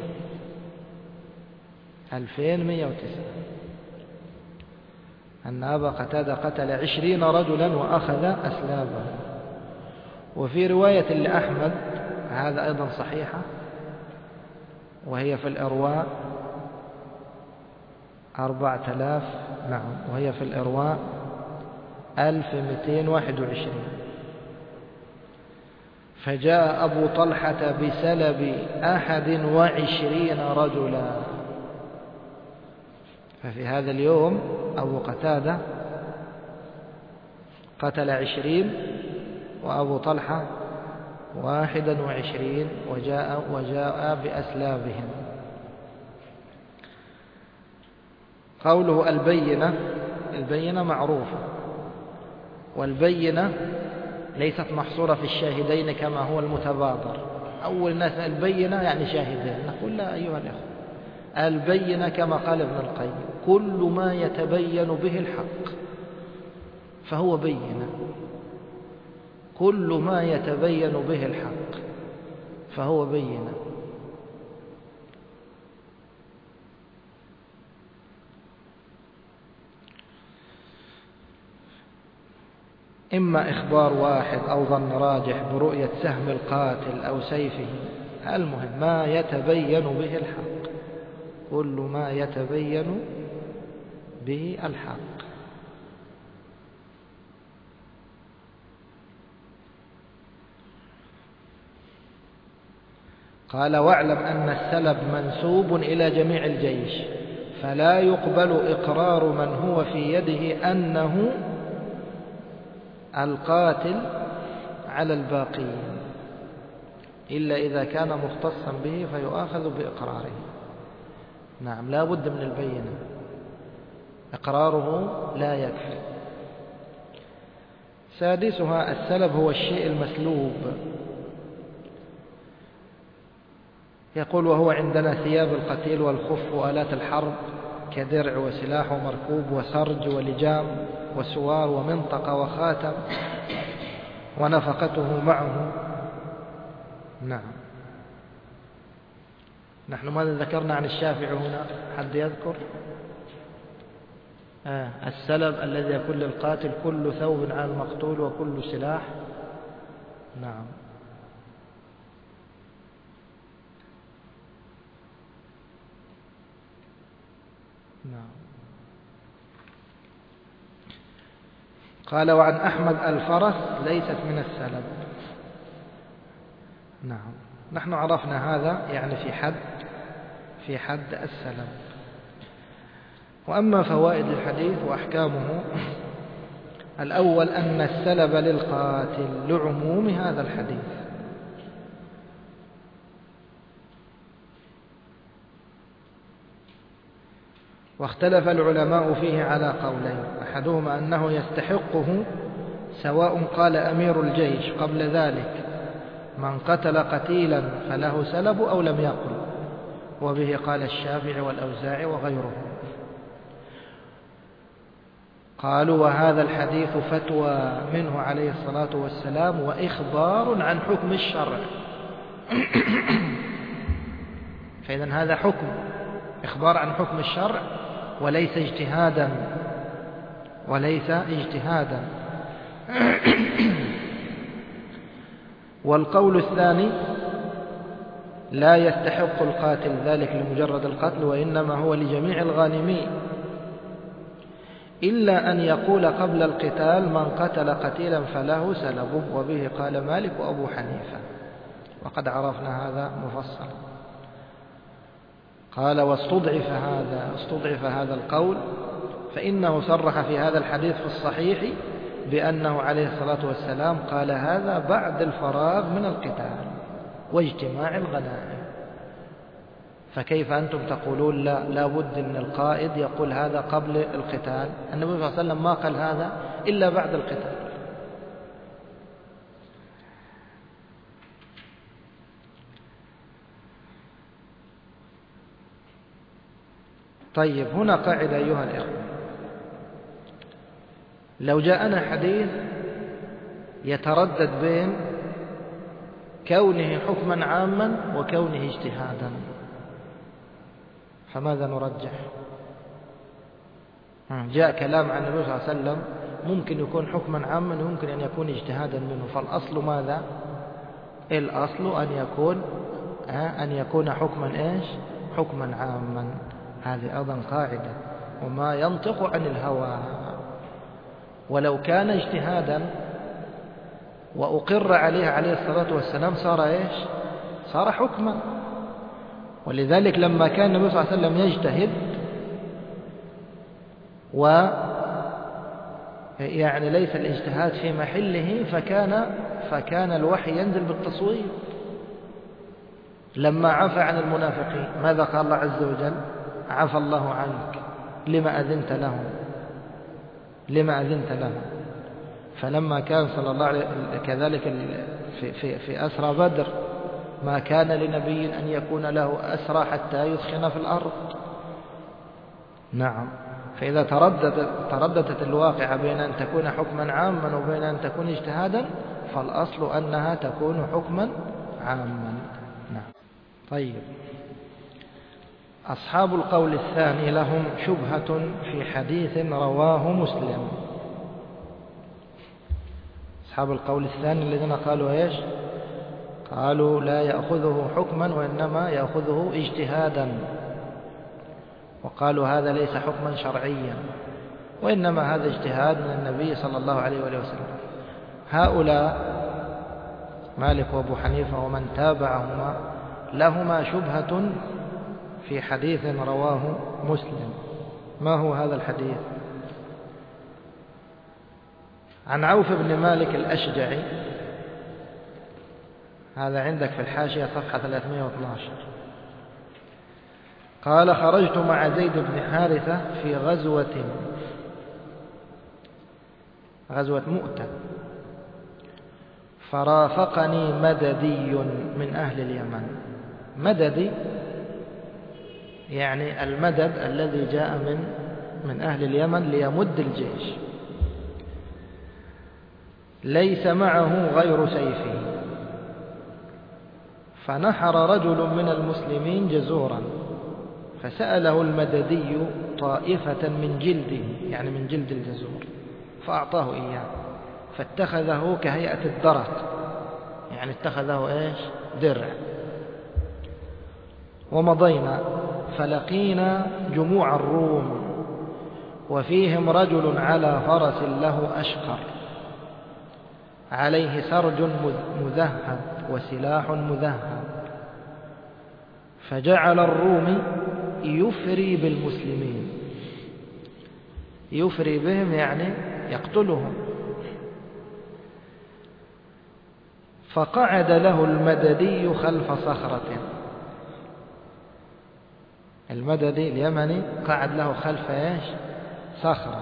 أن أبا قتادة قتل 20 رجلا وأخذ أسلابهم. وفي رواية لأحمد هذا أيضا صحيحة، وهي في الإرواء 4000، نعم، وهي في الإرواء 1221. فجاء أبو طلحة بسلب 21 رجلا. ففي هذا اليوم أبو قتادة قتل 20 وأبو طلحة 21، وجاء بأسلابهم. قوله البينة معروفة، والبينة ليست محصورة في الشاهدين كما هو المتبادر. أول ناس البينة يعني شاهدين، نقول لا أيها الأخوة، البينة كما قال ابن القيم كل ما يتبين به الحق فهو بينة، كل ما يتبين به الحق فهو بينة. إما إخبار واحد أو ظن راجح برؤية سهم القاتل أو سيفه، المهم ما يتبين به الحق، كل ما يتبين به الحق. قال واعلم أن السلب منسوب إلى جميع الجيش، فلا يقبل إقرار من هو في يده أنه القاتل على الباقين إلا إذا كان مختصا به فيؤاخذ بإقراره. نعم، لا بد من البينة، إقراره لا يكفي. سادسها السلب هو الشيء المسلوب. يقول وهو عندنا ثياب القتيل والخف وآلات الحرب كدرع وسلاح ومركوب وسرج ولجام وسوار ومنطقة وخاتم ونفقته معه. نعم، نحن ماذا ذكرنا عن الشافعي هنا؟ حد يذكر؟ السلب الذي يكون للقاتل كل ثوب على المقتول وكل سلاح. نعم. نعم. قال وعن أحمد الفرس ليست من السلب. نعم. نحن عرفنا هذا يعني في حد السلب. وأما فوائد الحديث وأحكامه: الأول أن السلب للقاتل لعموم هذا الحديث، واختلف العلماء فيه على قولين: أحدهما أنه يستحقه سواء قال أمير الجيش قبل ذلك من قتل قتيلا فله سلب أو لم يقل، وبه قال الشافعي والأوزاعي وغيرهم. قالوا وهذا الحديث فتوى منه عليه الصلاة والسلام وإخبار عن حكم الشرع. فإذا هذا حكم، إخبار عن حكم الشرع وليس اجتهادا. والقول الثاني: لا يستحق القاتل ذلك لمجرد القتل، وإنما هو لجميع الغانمين، إلا أن يقول قبل القتال من قتل قتيلا فله سلبه، وبه قال مالك وأبو حنيفة، وقد عرفنا هذا مفصلا. قال واستضعف هذا القول، فإنه صرح في هذا الحديث في الصحيح بأنه عليه الصلاة والسلام قال هذا بعد الفراغ من القتال واجتماع الغنائم. فكيف أنتم تقولون لا بد أن القائد يقول هذا قبل القتال؟ النبي صلى الله عليه وسلم ما قال هذا إلا بعد القتال. طيب، هنا قاعدة أيها الإخوة: لو جاءنا حديث يتردد بين كونه حكما عاما وكونه اجتهادا، فماذا نرجح؟ جاء كلام عن النبي صلى الله عليه وسلم ممكن يكون حكما عاما ويمكن أن يكون اجتهادا منه، فالأصل ماذا؟ الأصل أن يكون حكما حكما عاما. هذه أيضا قاعدة: وما ينطق عن الهوى. ولو كان اجتهادا وأقر عليه الصلاة والسلام صار حكما. ولذلك لما كان النبي صلى الله عليه وسلم يجتهد يعني ليس الاجتهاد في محله، فكان الوحي ينزل بالتصويب. لما عفى عن المنافقين ماذا قال الله عز وجل؟ عفى الله عنك لما أذنت لهم. فلما كان صلى الله عليه كذلك في أسرى بدر، ما كان لنبي أن يكون له أسرى حتى يثخن في الأرض. نعم. فإذا ترددت الواقعة بين أن تكون حكما عاما وبين أن تكون اجتهادا، فالأصل أنها تكون حكما عاما. نعم. طيب، أصحاب القول الثاني لهم شبهة في حديث رواه مسلم. أصحاب القول الثاني الذين قالوا قالوا لا يأخذه حكما وإنما يأخذه اجتهادا، وقالوا هذا ليس حكما شرعيا وإنما هذا اجتهاد من النبي صلى الله عليه وآله وسلم. هؤلاء مالك وأبو حنيفة ومن تابعهما لهما شبهة في حديث رواه مسلم. ما هو هذا الحديث؟ عن عوف بن مالك الأشجعي، هذا عندك في الحاشية صفحة 312. قال: خرجت مع زيد بن حارثة في غزوة مؤتة، فرافقني مددي من أهل اليمن. مددي يعني المدد الذي جاء من أهل اليمن ليمد الجيش، ليس معه غير سيفه. فنحر رجل من المسلمين جزورا، فسأله المددي طائفة من جلده، يعني من جلد الجزور، فأعطاه إياه، فاتخذه كهيئة الدرق، يعني اتخذه إيش؟ درع. ومضينا فلقينا جموع الروم وفيهم رجل على فرس له أشقر عليه سرج مذهب وسلاح مذهب، فجعل الروم يفري بالمسلمين، يفري بهم يعني يقتلهم. فقعد له المددي خلف صخرة، المددي اليمني قعد له خلف ايش؟ صخرة.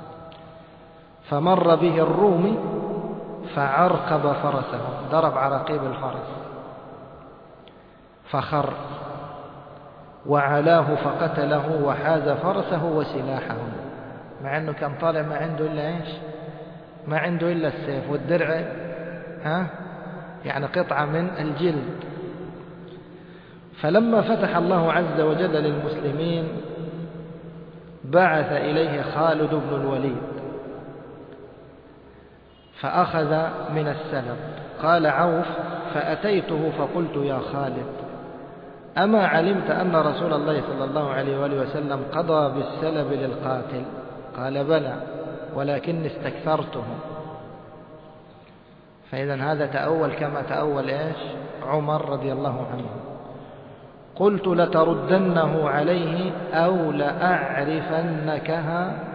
فمر به الرومي فعرقب فرسه، ضرب عراقيب الفرس فخر، وعلاه فقتله وحاز فرسه وسلاحه، مع أنه كان طالع ما عنده إلا إيش؟ ما عنده إلا السيف والدرع، يعني قطعة من الجلد. فلما فتح الله عز وجل للمسلمين بعث إليه خالد بن الوليد فأخذ من السلب. قال عوف: فأتيته فقلت: يا خالد، أما علمت أن رسول الله صلى الله عليه وآله وسلم قضى بالسلب للقاتل؟ قال: بلى، ولكني استكثرته. فإذا هذا تأول كما تأول إيش؟ عمر رضي الله عنه. قلت: لتردنه عليه أو لأعرفنكها،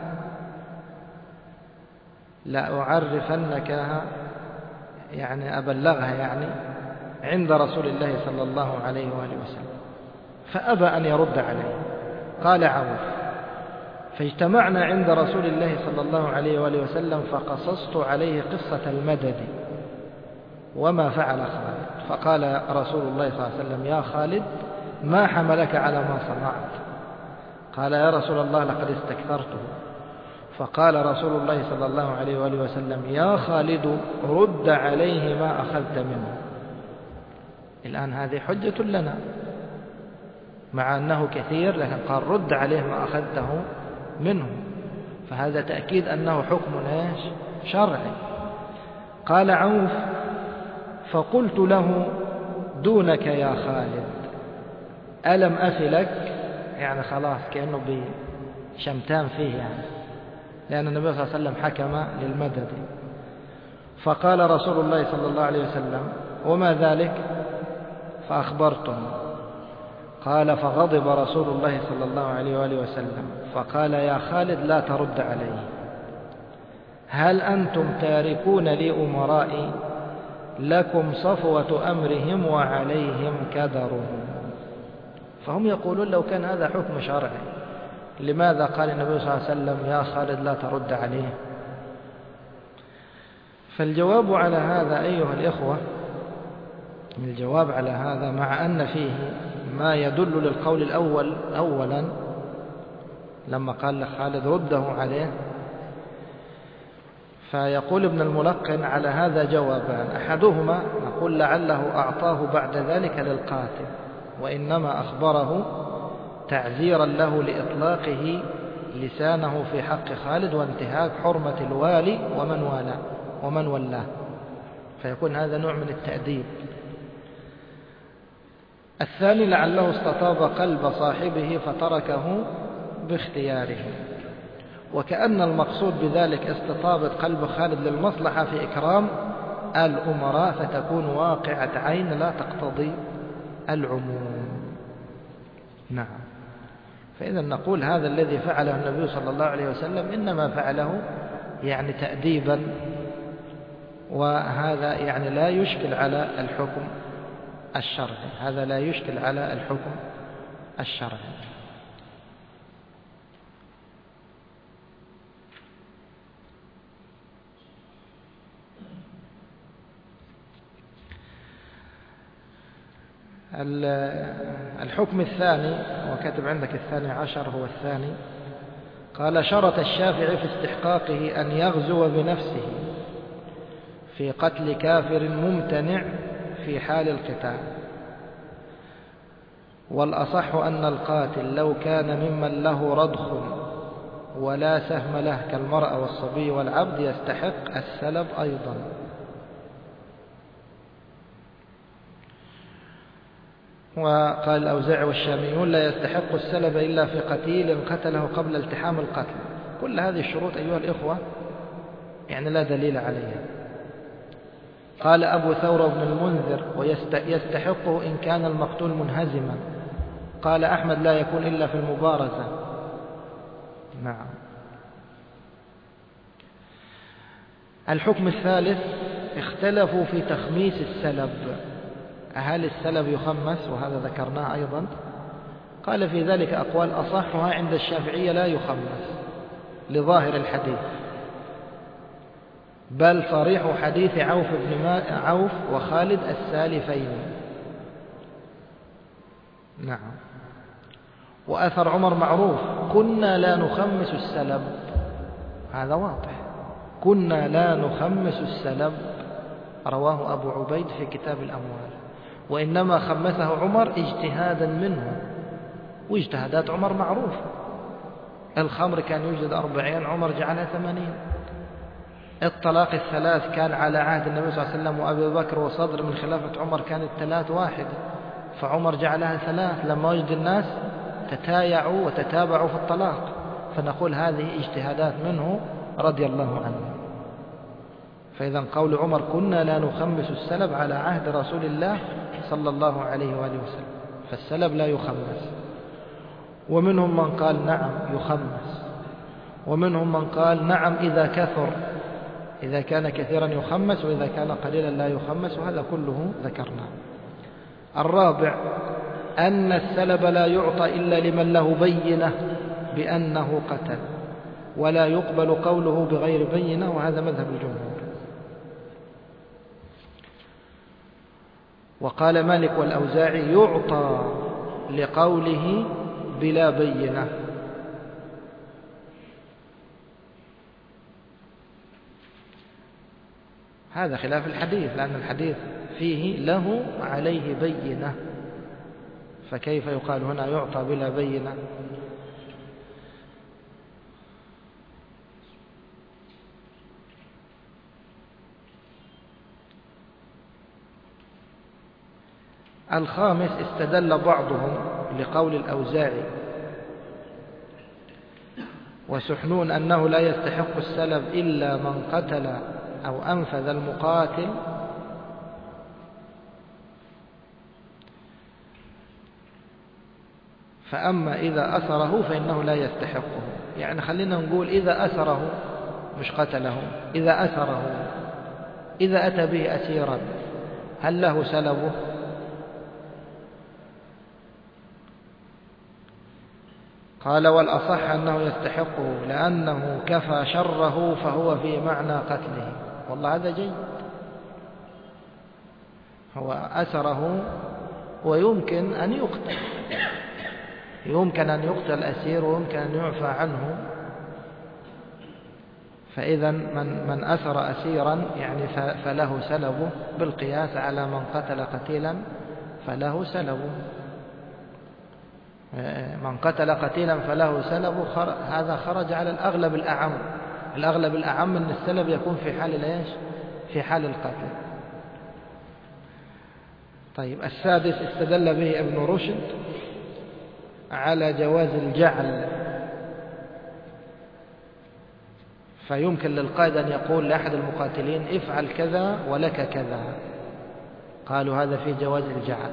لأعرفنكها يعني أبلغها يعني عند رسول الله صلى الله عليه وآله وسلم. فأبى أن يرد عليه. قال عوف: فاجتمعنا عند رسول الله صلى الله عليه وآله وسلم فقصصت عليه قصة المدد وما فعل خالد. فقال رسول الله صلى الله عليه وسلم: يا خالد، ما حملك على ما صنعت؟ قال: يا رسول الله، لقد استكثرته. فقال رسول الله صلى الله عليه وآله وسلم: يا خالد، رد عليه ما أخذت منه. الآن هذه حجة لنا، مع أنه كثير، لكن قال: رد عليه ما أخذته منه، فهذا تأكيد أنه حكم إيش؟ شرعي. قال عوف: فقلت له: دونك يا خالد، ألم أفلك؟ يعني خلاص كأنه بشمتان فيه يعني، لأن النبي صلى الله عليه وسلم حكم للمدد. فقال رسول الله صلى الله عليه وسلم: وما ذلك؟ فأخبرته. قال: فغضب رسول الله صلى الله عليه وآله وسلم فقال: يا خالد، لا ترد عليه. هل أنتم تاركون لي أمرائي؟ لكم صفوة أمرهم وعليهم كدرهم. فهم يقولون لو كان هذا حكم شرعي لماذا قال النبي صلى الله عليه وسلم: يا خالد، لا ترد عليه؟ فالجواب على هذا أيها الإخوة، الجواب على هذا مع أن فيه ما يدل للقول الأول. أولا لما قال لخالد: رده عليه، فيقول ابن الملقن على هذا جوابان: أحدهما نقول لعله أعطاه بعد ذلك للقاتل، وإنما أخبره تعزيرا له لإطلاقه لسانه في حق خالد وانتهاك حرمة الوالي ومن ولاه، فيكون هذا نوع من التأديب. الثاني لعله استطاب قلب صاحبه فتركه باختياره، وكأن المقصود بذلك استطابة قلب خالد للمصلحة في إكرام الأمراء، فتكون واقعة عين لا تقتضي العموم. نعم. فإذا نقول هذا الذي فعله النبي صلى الله عليه وسلم إنما فعله يعني تأديبا، وهذا يعني لا يشكل على الحكم الشرعي، هذا لا يشكل على الحكم الشرعي. الحكم الثاني، وكتب عندك الثاني عشر هو الثاني، قال: شرط الشافعي في استحقاقه أن يغزو بنفسه في قتل كافر ممتنع في حال القتال، والأصح أن القاتل لو كان ممن له رضخ ولا سهم له كالمرأة والصبي والعبد يستحق السلب أيضا. وقال الأوزاعي والشاميون لا يستحق السلب إلا في قتيل قتله قبل التحام القتل. كل هذه الشروط أيها الإخوة يعني لا دليل عليها. قال أبو ثور بن المنذر ويستحقه إن كان المقتول منهزما. قال أحمد لا يكون إلا في المبارزة. نعم. الحكم الثالث اختلفوا في تخميس السلب، هل السلب يخمس؟ وهذا ذكرناه أيضا. قال في ذلك أقوال أصحها عند الشافعية لا يخمس لظاهر الحديث، بل صريح حديث عوف وخالد السالفين. نعم. وأثر عمر معروف: كنا لا نخمس السلب. هذا واضح، كنا لا نخمس السلب، رواه أبو عبيد في كتاب الأموال. وإنما خمسه عمر اجتهادا منه، واجتهادات عمر معروف. الخمر كان يوجد 40، عمر جعلها 80. الطلاق الثلاث كان على عهد النبي صلى الله عليه وسلم وأبي بكر وصدر من خلافة عمر كانت 3 واحدة، فعمر جعلها 3 لما وجد الناس تتايعوا وتتابعوا في الطلاق، فنقول هذه اجتهادات منه رضي الله عنه. فإذا قول عمر كنا لا نخمس السلب على عهد رسول الله صلى الله عليه وآله وسلم، فالسلب لا يخمس. ومنهم من قال نعم يخمس، ومنهم من قال نعم إذا كثر، إذا كان كثيرا يخمس، وإذا كان قليلا لا يخمس، وهذا كله ذكرناه. الرابع أن السلب لا يعطى إلا لمن له بينة بأنه قتل، ولا يقبل قوله بغير بينة، وهذا مذهب الجمهور. وقال مالك والأوزاعي يعطى لقوله بلا بينة. هذا خلاف الحديث، لأن الحديث فيه له عليه بينة، فكيف يقال هنا يعطى بلا بينة؟ الخامس استدل بعضهم لقول الأوزاعي وسحنون أنه لا يستحق السلب إلا من قتل أو أنفذ المقاتل، فأما إذا أسره فإنه لا يستحقه. يعني خلينا نقول إذا أسره مش قتله، إذا أسره، إذا أتى به أسيرا هل له سلبه؟ قال والأصح أنه يستحقه لأنه كفى شره فهو في معنى قتله. والله هذا جيد، هو أسره ويمكن أن يقتل، يمكن أن يقتل أسير ويمكن أن يعفى عنه. فإذا من أسر أسيرا يعني فله سلبه بالقياس على من قتل قتيلا فله سلبه. من قتل قتيلا فله سلبه، هذا خرج على الأغلب الأعم. الأغلب الأعم أن السلب يكون في حال ايش؟ في حال القتل. طيب السادس استدل به ابن رشد على جواز الجعل، فيمكن للقائد أن يقول لأحد المقاتلين افعل كذا ولك كذا، قالوا هذا في جواز الجعل.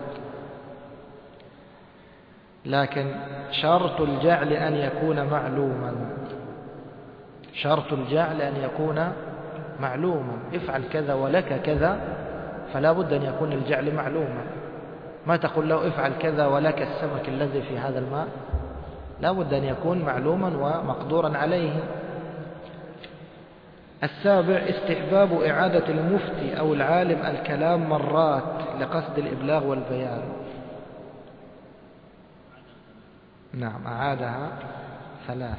لكن شرط الجعل أن يكون معلوما، شرط الجعل أن يكون معلوما، افعل كذا ولك كذا، فلا بد أن يكون الجعل معلوما. ما تقول له افعل كذا ولك السمك الذي في هذا الماء، لا بد أن يكون معلوما ومقدورا عليه. السابع استحباب إعادة المفتي أو العالم الكلام مرات لقصد الإبلاغ والبيان. نعم أعادها 3.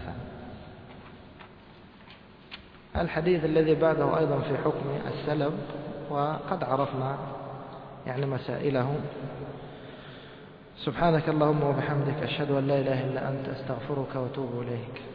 الحديث الذي بعده أيضا في حكم السلب، وقد عرفنا يعني مسائله. سبحانك اللهم وبحمدك، أشهد أن لا إله إلا أنت، أستغفرك وأتوب إليك.